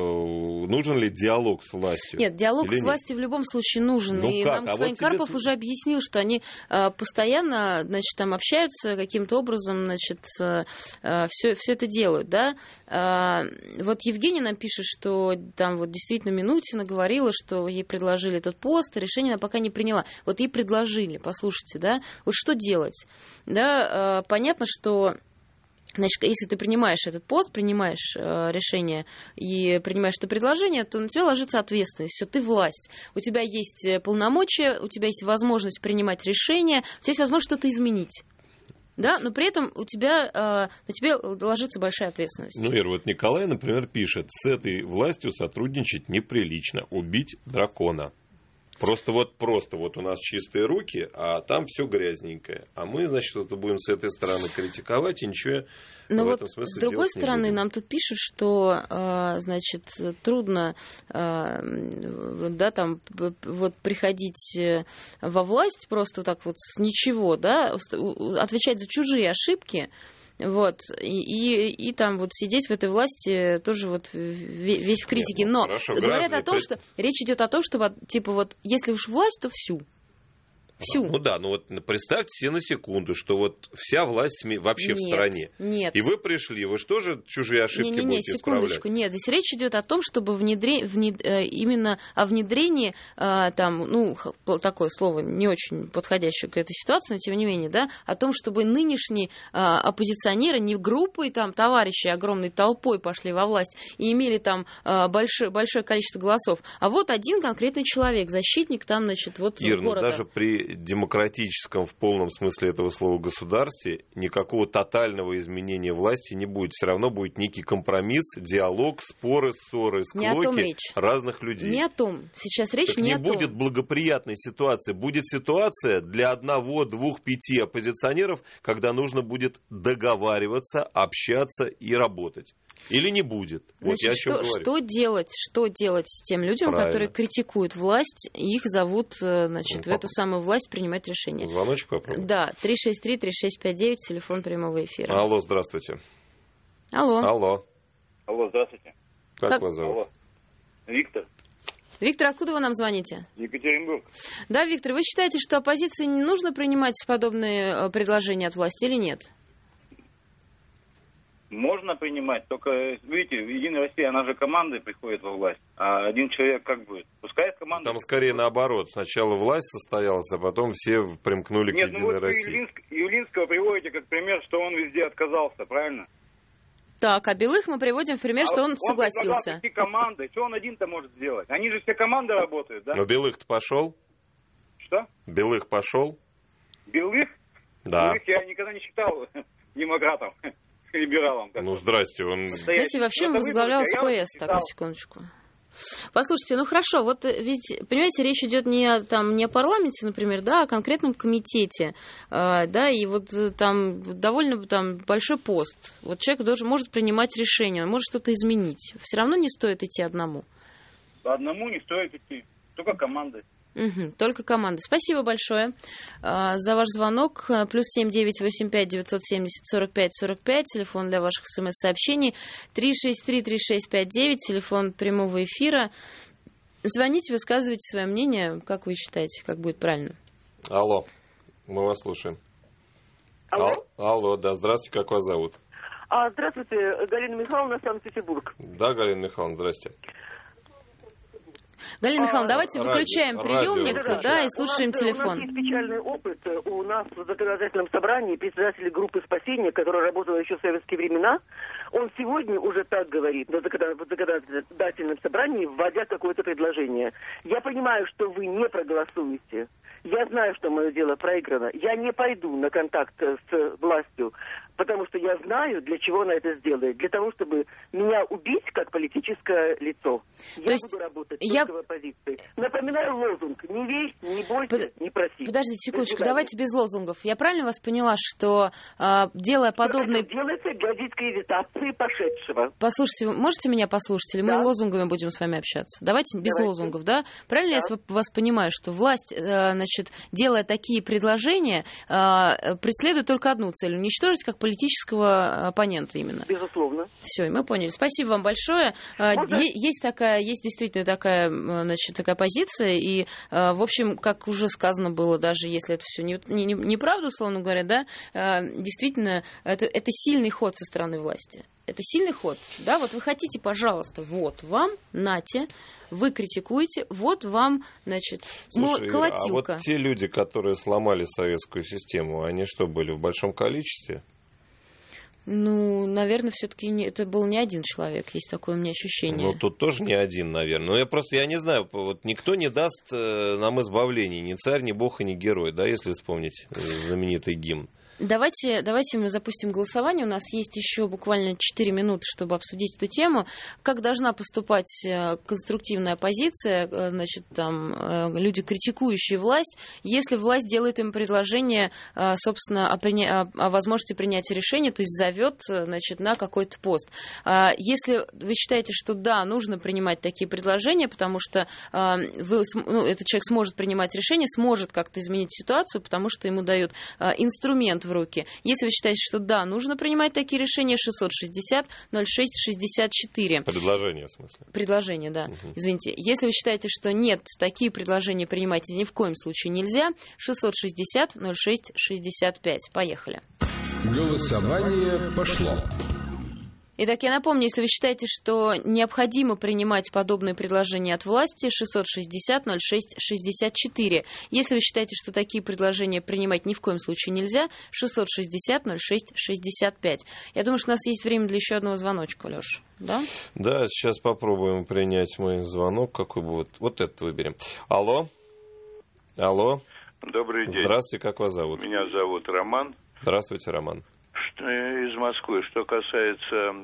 диалог с властью? Нет, диалог с властью в любом случае нужен. Ну и как? нам господин Карпов уже объяснил, что они постоянно, значит, там общаются каким-то образом, значит, все это делают, да. Вот Евгения нам пишет, что там вот действительно Минутина говорила, что ей предложили этот пост, решение она пока не приняла. Вот ей предложили, послушайте, да, вот что делать? Да, понятно, что... Значит, если ты принимаешь этот пост, принимаешь решение и принимаешь это предложение, то на тебя ложится ответственность. Все, ты власть. У тебя есть полномочия, у тебя есть возможность принимать решения, у тебя есть возможность что-то изменить. Да, но при этом на тебе ложится большая ответственность. Ну, Ир, вот Николай, например, пишет: с этой властью сотрудничать неприлично, убить дракона. Просто вот у нас чистые руки, а там все грязненькое. А мы, значит, это будем с этой стороны критиковать и ничего в этом смысле делать не будем. С другой стороны, нам тут пишут, что, значит, трудно, да, там, вот приходить во власть просто так вот с ничего, да, отвечать за чужие ошибки. Вот, и там вот сидеть в этой власти тоже вот весь в критике. Но говорят о том, что речь идет о том, что типа вот если уж власть, то всю. Ну да, ну вот представьте себе на секунду, что вот вся власть вообще в стране. Нет. И вы пришли, вы же тоже чужие ошибки будете секундочку, исправлять? Нет, здесь речь идет о том, чтобы именно о внедрении, там, ну, такое слово не очень подходящее к этой ситуации, но тем не менее, да, о том, чтобы нынешние оппозиционеры не группой там товарищей огромной толпой пошли во власть и имели там большое количество голосов, а вот один конкретный человек, защитник там, значит, вот Ир, города. Ну даже при демократическом в полном смысле этого слова государстве никакого тотального изменения власти не будет. Все равно будет некий компромисс, диалог, споры, ссоры, склоки разных людей. Не о том. Сейчас речь не о том. Не будет благоприятной ситуации. Будет ситуация для 1, 2, 5 оппозиционеров, когда нужно будет договариваться, общаться и работать. Или не будет. Вот значит, я о чем говорю. Что делать с тем людям, которые критикуют власть, и их зовут, значит, в эту самую власть принимать решения? Звоночек попробуем. Да, 363-3659, телефон прямого эфира. Алло, здравствуйте. Алло, здравствуйте. Как вас зовут? Алло. Виктор. Виктор, откуда вы нам звоните? Екатеринбург. Да, Виктор, вы считаете, что оппозиции не нужно принимать подобные предложения от власти или нет? Можно принимать, только, видите, Единая Россия, она же командой приходит во власть, а один человек как будет? Пускай команда... Там скорее наоборот. Сначала власть состоялась, а потом все примкнули к Единой России. Нет, ну вы Явлинского приводите как пример, что он везде отказался, правильно? Так, а Белых мы приводим в пример, что он согласился. Он предлагал командой, что он один-то может сделать? Они же все команды работают, да? Но Белых-то пошел? Что? Белых пошел? Белых? Да. Белых я никогда не считал демократом. Либералом. Ну, здрасте. Знаете, вообще он возглавлял СПС, так, на секундочку. Послушайте, ну хорошо, вот ведь, понимаете, речь идет не о парламенте, например, да, а о конкретном комитете, да, и вот там довольно там большой пост. Вот человек может принимать решения, он может что-то изменить. Все равно не стоит идти одному. Одному не стоит идти, только командой. Только команда. Спасибо большое за ваш звонок. Плюс 7985-970-45-45. Телефон для ваших смс-сообщений. 363-3659. Телефон прямого эфира. Звоните, высказывайте свое мнение. Как вы считаете, как будет правильно? Алло, мы вас слушаем. Алло? Алло, да, здравствуйте, как вас зовут? Здравствуйте, Галина Михайловна, Санкт-Петербург. Да, Галина Михайловна, здрасте. Галина Михайловна, давайте выключаем приемник, и слушаем телефон. У нас есть печальный опыт. У нас в законодательном собрании председатель группы спасения, который работал еще в советские времена, он сегодня уже так говорит в законодательном собрании, вводя какое-то предложение. Я понимаю, что вы не проголосуете. Я знаю, что мое дело проиграно. Я не пойду на контакт с властью, потому что я знаю, для чего она это сделает. Для того, чтобы меня убить как политическое лицо. Я буду работать только в оппозиции. Напоминаю лозунг: не верь, не бойся, не проси. Подождите секундочку, давайте без лозунгов. Я правильно вас поняла, что делая подобные... Делается для дискредитации пошедшего. Послушайте, вы можете меня послушать, или мы лозунгами будем с вами общаться? Давайте без лозунгов, да? Правильно я вас понимаю, что власть, делая такие предложения, преследует только одну цель — уничтожить как политического оппонента именно? Безусловно. Все, мы поняли. Спасибо вам большое. Есть действительно такая позиция, и, в общем, как уже сказано было, даже если это все неправда, условно говоря, да, действительно, это сильный ход со стороны власти. Это сильный ход, да, вот вы хотите, пожалуйста, вот вам, нате, вы критикуете, вот вам, значит, колотилка. А вот те люди, которые сломали советскую систему, они что, были в большом количестве? Ну, наверное, все-таки это был не один человек, есть такое у меня ощущение. Ну, тут тоже не один, наверное. Но я не знаю, вот никто не даст нам избавления, ни царь, ни бог и ни герой, да, если вспомнить знаменитый гимн. Давайте мы запустим голосование. У нас есть еще буквально 4 минуты, чтобы обсудить эту тему. Как должна поступать конструктивная оппозиция, значит, там, люди, критикующие власть, если власть делает им предложение, собственно, о возможности принятия решения, то есть зовет, значит, на какой-то пост. Если вы считаете, что да, нужно принимать такие предложения, потому что этот человек сможет принимать решение, сможет как-то изменить ситуацию, потому что ему дают инструмент в руки. Если вы считаете, что да, нужно принимать такие решения, 660-06-64. Предложение, в смысле? Предложение, да. Извините. Если вы считаете, что нет, такие предложения принимать ни в коем случае нельзя, 660-06-65. Поехали. Голосование пошло. Итак, я напомню, если вы считаете, что необходимо принимать подобные предложения от власти, 660-06-64. Если вы считаете, что такие предложения принимать ни в коем случае нельзя, 660-06-65. Я думаю, что у нас есть время для еще одного звоночка, Леш. Да? Да, сейчас попробуем принять мой звонок. Какой будет? Вот этот выберем. Алло? Алло? Добрый день. Здравствуйте, как вас зовут? Меня зовут Роман. Здравствуйте, Роман. Из Москвы. Что касается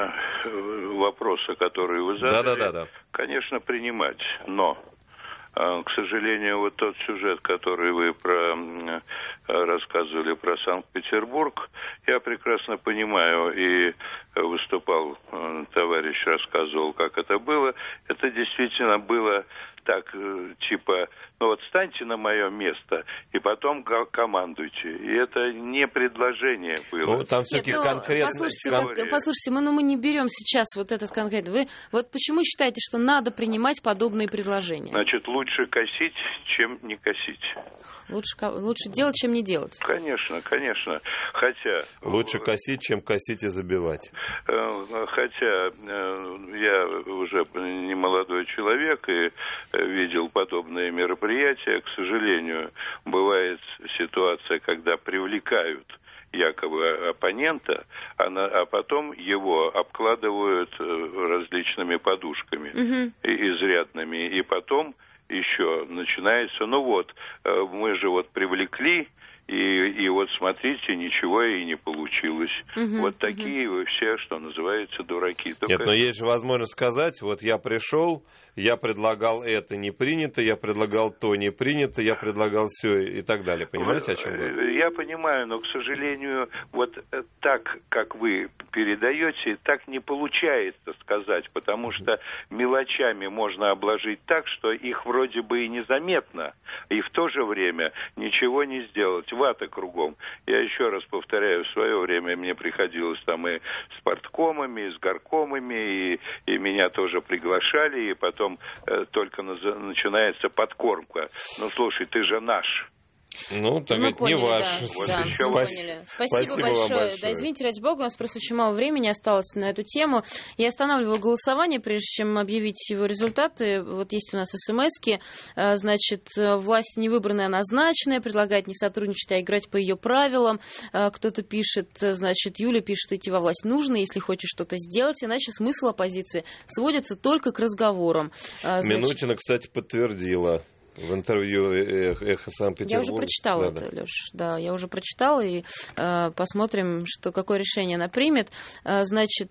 вопроса, который вы задали, да. Конечно, принимать. Но, к сожалению, вот тот сюжет, который вы рассказывали про Санкт-Петербург, я прекрасно понимаю, и выступал товарищ, рассказывал, как это было. Это действительно было так, типа, ну вот станьте на мое место и потом командуйте. И это не предложение было. Ну, там все-таки конкретно... Послушайте, мы не берем сейчас вот этот конкретный. Вы вот почему считаете, что надо принимать подобные предложения? Значит, лучше косить, чем не косить. Лучше делать, чем не делать. Конечно, конечно. Хотя... Лучше косить, чем косить и забивать. Хотя я уже не молодой человек и видел подобные мероприятия. К сожалению, бывает ситуация, когда привлекают якобы оппонента, а потом его обкладывают различными подушками изрядными. И потом еще начинается, мы же привлекли, и вот смотрите, ничего и не получилось. Вот такие вы все, что называется, дураки. Нет, но есть же возможность сказать, вот я пришел, я предлагал это, не принято, я предлагал то, не принято, я предлагал все и так далее. Понимаете, о чем говорю? Я понимаю, но, к сожалению, вот так, как вы передаете, так не получается сказать, потому что мелочами можно обложить так, что их вроде бы и незаметно, и в то же время ничего не сделать. Вата кругом. Я еще раз повторяю, в свое время мне приходилось там и с парткомами, и с горкомами, и меня тоже приглашали, и потом только начинается подкормка. Ну, слушай, ты же наш. Ну, так мы это поняли, не ваш. Да, мы поняли. Спасибо большое. Да, извините, ради бога, у нас просто очень мало времени осталось на эту тему. Я останавливаю голосование, прежде чем объявить его результаты. Вот есть у нас смски. Значит, власть не выбранная, а назначенная, предлагает не сотрудничать, а играть по ее правилам. Кто-то пишет, значит, Юля пишет, идти во власть нужно, если хочешь что-то сделать, иначе смысл оппозиции сводится только к разговорам. Минутина, кстати, подтвердила в интервью «Эхо Санкт-Петербурга». Я уже прочитала это, Лёш. Да, я уже прочитала, и посмотрим, какое решение она примет. Значит,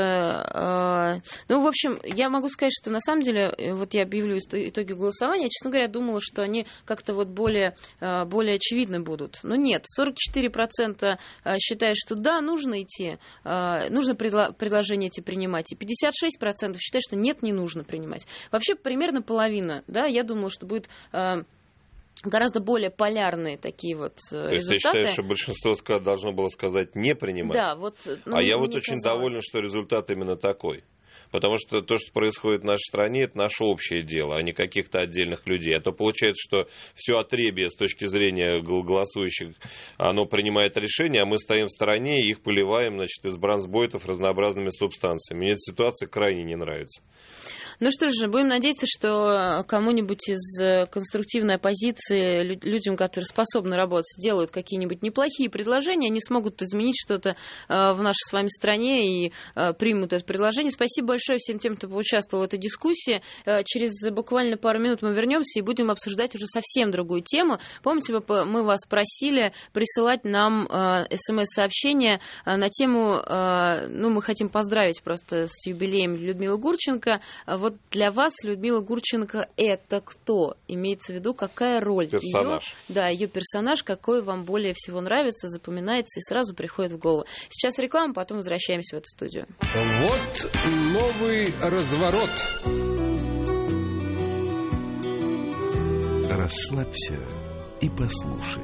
ну, в общем, я могу сказать, что на самом деле, вот я объявлю итоги голосования, честно говоря, думала, что они как-то вот более очевидны будут. Но нет, 44% считают, что да, нужно идти, нужно предложения эти принимать, и 56% считают, что нет, не нужно принимать. Вообще, примерно половина, да, я думала, что будет гораздо более полярные такие вот результаты. То есть ты считаешь, что большинство должно было сказать не принимать? Да, вот. А я вот очень доволен, что результат именно такой. Потому что то, что происходит в нашей стране, это наше общее дело, а не каких-то отдельных людей. А то получается, что все отребье с точки зрения голосующих, оно принимает решения, а мы стоим в стороне и их поливаем, значит, из бронзбойтов разнообразными субстанциями. Мне эта ситуация крайне не нравится. Ну что же, будем надеяться, что кому-нибудь из конструктивной оппозиции, людям, которые способны работать, сделают какие-нибудь неплохие предложения, они смогут изменить что-то в нашей с вами стране и примут это предложение. Спасибо большое всем тем, кто поучаствовал в этой дискуссии. Через буквально пару минут мы вернемся и будем обсуждать уже совсем другую тему. Помните, мы вас просили присылать нам смс-сообщения на тему, ну, мы хотим поздравить просто с юбилеем Людмилы Гурченко. Вот для вас Людмила Гурченко это кто? Имеется в виду, какая роль? Персонаж. Ее персонаж, какой вам более всего нравится, запоминается и сразу приходит в голову. Сейчас реклама, потом возвращаемся в эту студию. Вот новый разворот. Расслабься и послушай.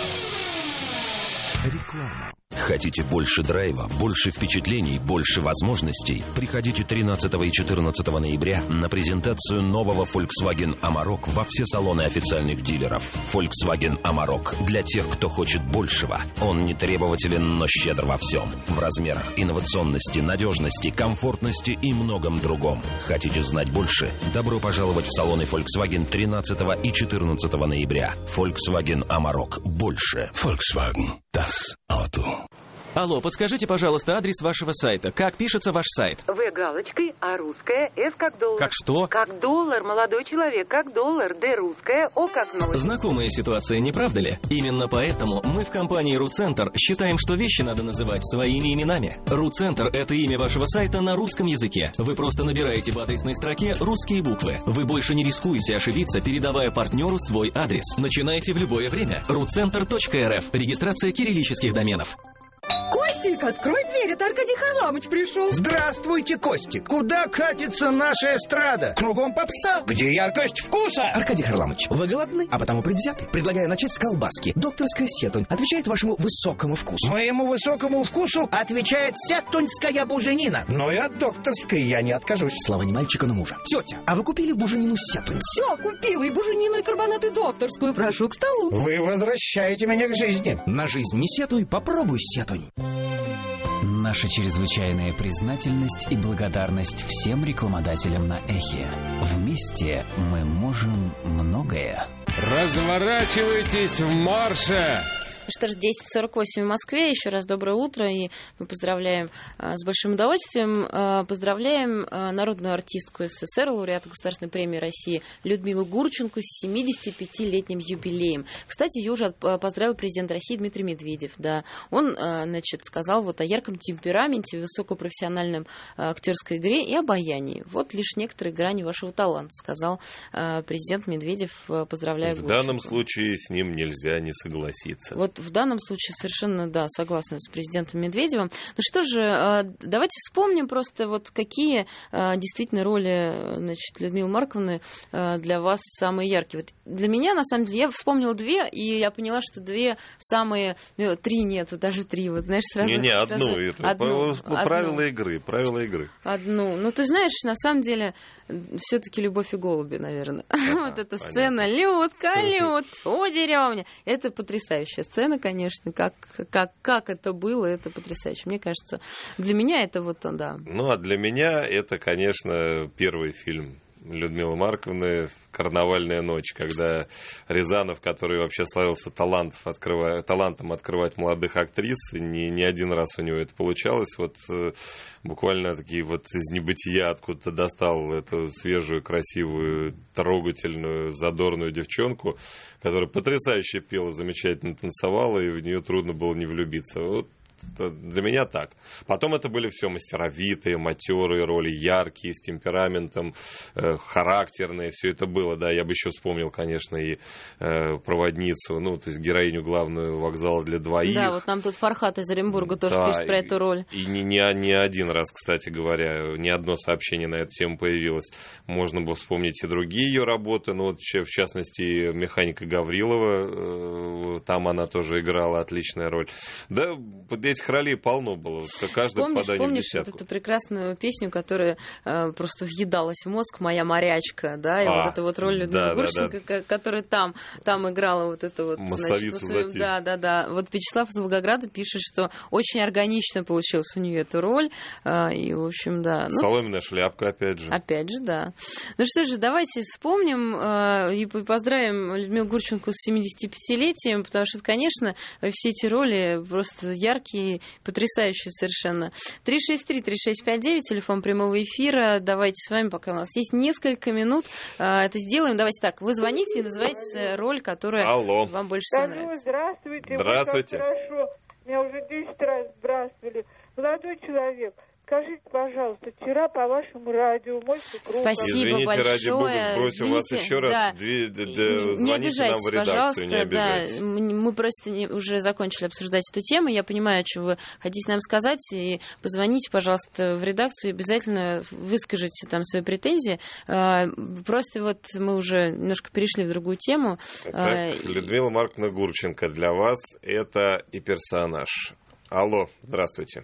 Реклама. Хотите больше драйва, больше впечатлений, больше возможностей? Приходите 13 и 14 ноября на презентацию нового Volkswagen Amarok во все салоны официальных дилеров. Volkswagen Amarok для тех, кто хочет большего. Он не требователен, но щедр во всем. В размерах, инновационности, надежности, комфортности и многом другом. Хотите знать больше? Добро пожаловать в салоны Volkswagen 13 и 14 ноября. Volkswagen Amarok. Больше. Volkswagen. Das Auto. Алло, подскажите, пожалуйста, адрес вашего сайта. Как пишется ваш сайт? В галочкой, а русская, С как доллар. Как что? Как доллар, молодой человек, как доллар, Д русская, О как ноль. Знакомая ситуация, не правда ли? Именно поэтому мы в компании РуЦентр считаем, что вещи надо называть своими именами. РуЦентр – это имя вашего сайта на русском языке. Вы просто набираете в адресной строке русские буквы. Вы больше не рискуете ошибиться, передавая партнеру свой адрес. Начинайте в любое время. rucenter.rf. Регистрация кириллических доменов. Костик, открой дверь, это Аркадий Харламович пришел. Здравствуйте, Костик. Куда катится наша эстрада? Кругом попса. Где яркость вкуса? Аркадий Харламович, вы голодны, а потому предвзяты. Предлагаю начать с колбаски. Докторская сетунь отвечает вашему высокому вкусу. Моему высокому вкусу отвечает сетуньская буженина. Но и от докторской я не откажусь. Слава не мальчика, но мужа. Тетя, а вы купили буженину сетунь? Все, купила, и буженину, и карбонаты докторскую. Прошу к столу. Вы возвращаете меня к жизни. На жизнь не сетуй, попробуй сетунь. Наша чрезвычайная признательность и благодарность всем рекламодателям на Эхе. Вместе мы можем многое. Разворачивайтесь в марше! Что ж, 10:48 в Москве. Еще раз доброе утро. И мы поздравляем с большим удовольствием. Поздравляем народную артистку СССР, лауреата Государственной премии России Людмилу Гурченко с 75-летним юбилеем. Кстати, ее уже поздравил президент России Дмитрий Медведев. Да. Он, значит, сказал вот о ярком темпераменте, высокопрофессиональном актерской игре и обаянии. Вот лишь некоторые грани вашего таланта, сказал президент Медведев, поздравляя Гурченко. В данном случае с ним нельзя не согласиться. Вот в данном случае совершенно, да, согласна с президентом Медведевым. Ну что же, давайте вспомним просто вот какие действительно роли, значит, Людмилы Марковны для вас самые яркие. Вот для меня, на самом деле, я вспомнила две, и я поняла, что две самые... Три нету, даже три. Вот, знаешь, сразу... одну. Правила игры. Одну. Ну, ты знаешь, на самом деле, все-таки «Любовь и голуби», наверное. Вот эта сцена «Людка, о, деревня». Это потрясающая сцена, конечно. Как это было, это потрясающе. Мне кажется, для меня это вот, да. Ну, а для меня это, конечно, первый фильм Людмилы Марковны «Карнавальная ночь», когда Рязанов, который вообще славился талантом открывать молодых актрис, не один раз у него это получалось, вот буквально такие вот из небытия откуда-то достал эту свежую, красивую, трогательную, задорную девчонку, которая потрясающе пела, замечательно танцевала, и в нее трудно было не влюбиться. Вот для меня так. Потом это были все мастеровитые, матерые роли, яркие, с темпераментом, характерные, все это было, да, я бы еще вспомнил, конечно, и проводницу, ну, то есть героиню главную «Вокзала для двоих». Да, вот нам тут Фархат из Оренбурга тоже пишет про эту роль. И не один раз, кстати говоря, не одно сообщение на эту тему появилось. Можно было вспомнить и другие ее работы, ну, вот, в частности, «Механика Гаврилова», там она тоже играла отличная роль. Да, этих ролей полно было. Каждый попадание в десятку. Вот эту прекрасную песню, которая просто въедалась в мозг, «Моя морячка», да, и вот эта вот роль Людмилы Гурченко, которая там играла вот это вот... Массовицу затем. Да. Вот Вячеслав из Волгограда пишет, что очень органично получилась у нее эта роль, и, в общем, да. Соломенная шляпка, опять же. Опять же, да. Ну что же, давайте вспомним и поздравим Людмилу Гурченко с 75-летием, потому что, конечно, все эти роли просто яркие, потрясающие совершенно. 363-3659, телефон прямого эфира. Давайте с вами, пока у нас есть несколько минут, это сделаем. Давайте так, вы звоните и называйте роль, которая вам больше всего нравится. Здравствуйте. Здравствуйте. Хорошо. Меня уже 10 раз сбрасывали. Молодой человек, скажите, пожалуйста, вчера по вашему радио мой супруг... Спасибо Извините, большое. ради бога, сбросим вас еще раз. Да. Не обижайтесь, нам в редакцию, не обижайтесь. Да, мы просто уже закончили обсуждать эту тему. Я понимаю, что вы хотите нам сказать. И позвоните, пожалуйста, в редакцию и обязательно выскажите там свои претензии. Просто вот мы уже немножко перешли в другую тему. Так, Людмила Марковна Гурченко для вас это и персонаж. Алло, здравствуйте.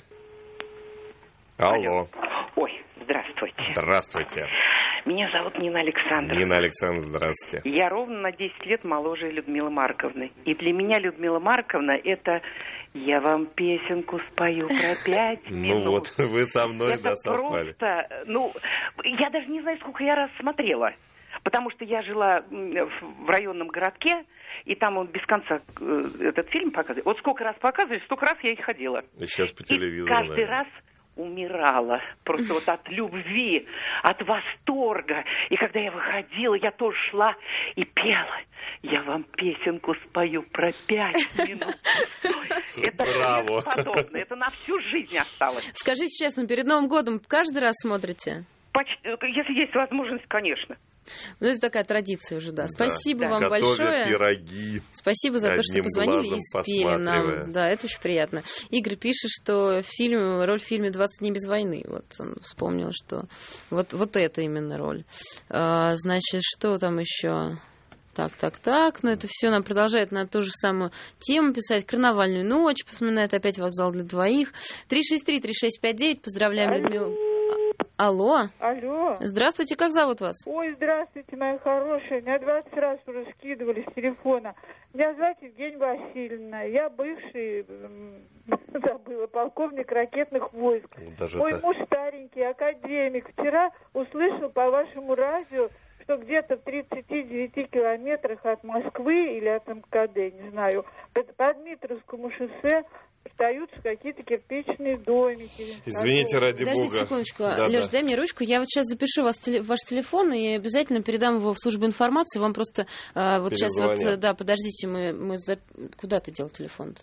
Алло. Ой, здравствуйте. Здравствуйте. Меня зовут Нина Александровна. Нина Александровна, здравствуйте. Я ровно на 10 лет моложе Людмилы Марковны. И для меня Людмила Марковна это... Я вам песенку спою про 5 минут. Ну вот, вы со мной, да, совпали. Это просто... я даже не знаю, сколько я раз смотрела. Потому что я жила в районном городке, и там он без конца этот фильм показывает. Вот сколько раз показывали, столько раз я и ходила. И сейчас по телевизору, и каждый раз умирала. Просто вот от любви, от восторга. И когда я выходила, я тоже шла и пела. Я вам песенку спою про 5 минут. Это бесподобно. Это на всю жизнь осталось. Скажите честно, перед Новым годом каждый раз смотрите? Если есть возможность, конечно. Ну, это такая традиция уже, да. Спасибо вам Готовят большое. Пироги. Спасибо за то, что позвонили и спели нам. Да, это очень приятно. Игорь пишет, что роль в фильме «20 дней без войны». Вот он вспомнил, что вот это именно роль. Значит, что там еще? Так. Но это все нам продолжает на ту же самую тему писать. «Карнавальную ночь», вспоминает опять «Вокзал для двоих». 363-3659. Поздравляем Людмилу. Алло. Здравствуйте, как зовут вас? Ой, здравствуйте, моя хорошая. Меня 20 раз уже скидывали с телефона. Меня зовут Евгения Васильевна. Я бывший, забыла, полковник ракетных войск. Мой муж старенький, академик. Вчера услышал по вашему радио, что где-то в 39 километрах от Москвы или от МКД, не знаю, по Дмитровскому шоссе остаются какие-то кирпичные домики. Извините, ради бога. Подождите секундочку. Лёш, дай мне ручку. Я вот сейчас запишу ваш телефон и обязательно передам его в службу информации. Вам просто вот сейчас вот, да, подождите, мы куда ты дел телефон-то?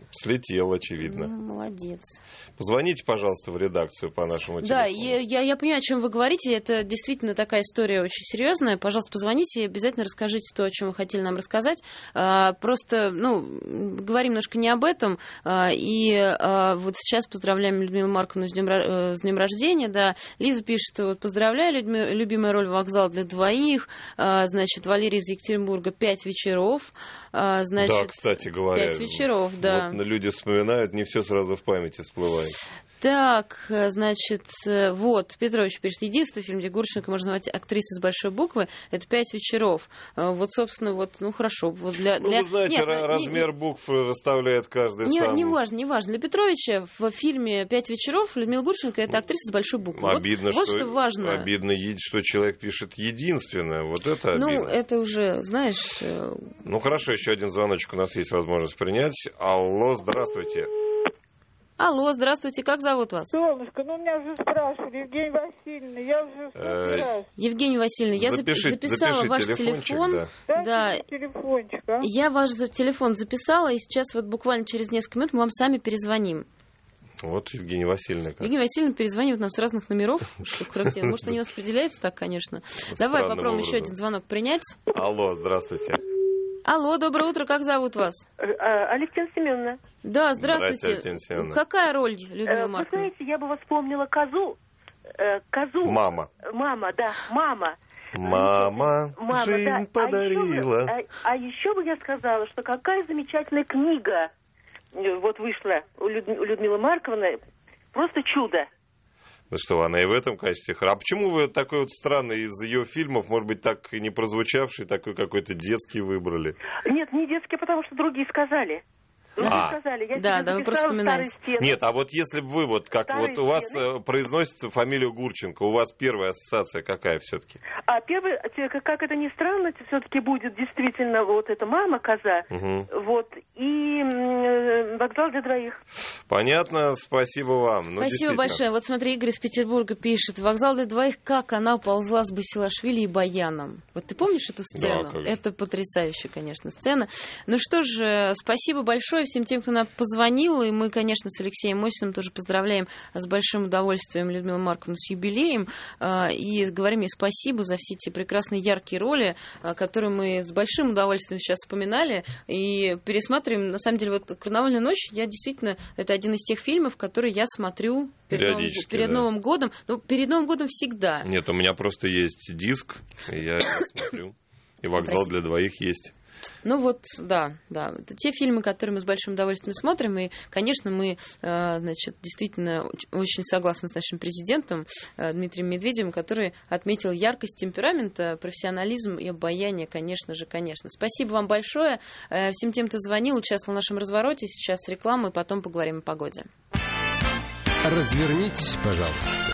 Слетел, очевидно. Молодец. Позвоните, пожалуйста, в редакцию по нашему телефону. Да, я понимаю, о чем вы говорите. Это действительно такая история очень серьезная. Пожалуйста, позвоните и обязательно расскажите то, о чем вы хотели нам рассказать. Просто, говорим немножко не об этом. И вот сейчас поздравляем Людмилу Марковну с днем рождения. Да. Лиза пишет, вот, поздравляю, любимая роль «Вокзал для двоих». Значит, Валерий из Екатеринбурга 5 вечеров. Значит, да, кстати говоря. 5 вечеров, да. Вот люди вспоминают, не все сразу в памяти всплывает. Так, значит, вот, Петрович пишет, единственный фильм, где Гурченко можно назвать актрисой с большой буквы, это 5 вечеров. Вот, собственно, вот, хорошо. Вот вы знаете, размер букв расставляет каждый сам. Не важно. Для Петровича в фильме 5 вечеров Людмила Гурченко это актриса с большой буквы. Обидно, вот что важно. Обидно, что человек пишет единственное. Вот это обидно. Это уже, знаешь... Хорошо, еще один звоночек у нас есть возможность принять. Алло, здравствуйте. Алло, здравствуйте, как зовут вас? Солнышко, меня уже спрашивали, Евгения Васильевна, я уже раз. Евгения Васильевна, я записала ваш телефон. Да. Телефончик, а? Я ваш телефон записала, и сейчас вот буквально через несколько минут мы вам сами перезвоним. Вот Евгения Васильевна. Евгения Васильевна перезванивает нам с разных номеров. Может, они распределяются так, конечно. Давай попробуем еще один звонок принять. Алло, здравствуйте. Алло, доброе утро, как зовут вас? Алевтина Семеновна. Да, здравствуйте. Какая роль, Людмила Марковна? Вы знаете, я бы вспомнила козу. Мама. Мама, да, мама. Мама жизнь подарила. А еще бы я сказала, что какая замечательная книга вот вышла у Людмилы Марковны. Просто чудо. Ну что, она и в этом качестве. А почему вы такой вот странный из ее фильмов, может быть, так и не прозвучавший, такой какой-то детский выбрали? Нет, не детский, потому что другие сказали. Сказали. Я вы просто вспоминаете. Нет, а вот если бы вы, вот как вот у вас произносится фамилия Гурченко, у вас первая ассоциация какая все-таки? А первая, как это ни странно, все-таки будет действительно вот эта мама, коза, вот, и «Вокзал для двоих». Понятно, спасибо вам. Спасибо большое. Вот смотри, Игорь из Петербурга пишет, «Вокзал для двоих, как она уползла с Басилашвили и Баяном». Вот ты помнишь эту сцену? Да, это потрясающая, конечно, сцена. Ну что ж, спасибо большое всем тем, кто нам позвонил, и мы, конечно, с Алексеем Мосиным тоже поздравляем с большим удовольствием Людмилу Марковну с юбилеем, и говорим ей спасибо за все эти прекрасные яркие роли, которые мы с большим удовольствием сейчас вспоминали, и пересматриваем. На самом деле, вот «Карнавальная ночь», это один из тех фильмов, которые я смотрю перед Новым годом. Перед Новым годом всегда. Нет, у меня просто есть диск, и я его смотрю, и «Вокзал для двоих» есть. Да. Это те фильмы, которые мы с большим удовольствием смотрим. И, конечно, мы, действительно очень согласны с нашим президентом Дмитрием Медведевым, который отметил яркость темперамента, профессионализм и обаяние, конечно же. Спасибо вам большое. Всем тем, кто звонил, участвовал в нашем развороте. Сейчас реклама, и потом поговорим о погоде. Развернитесь, пожалуйста.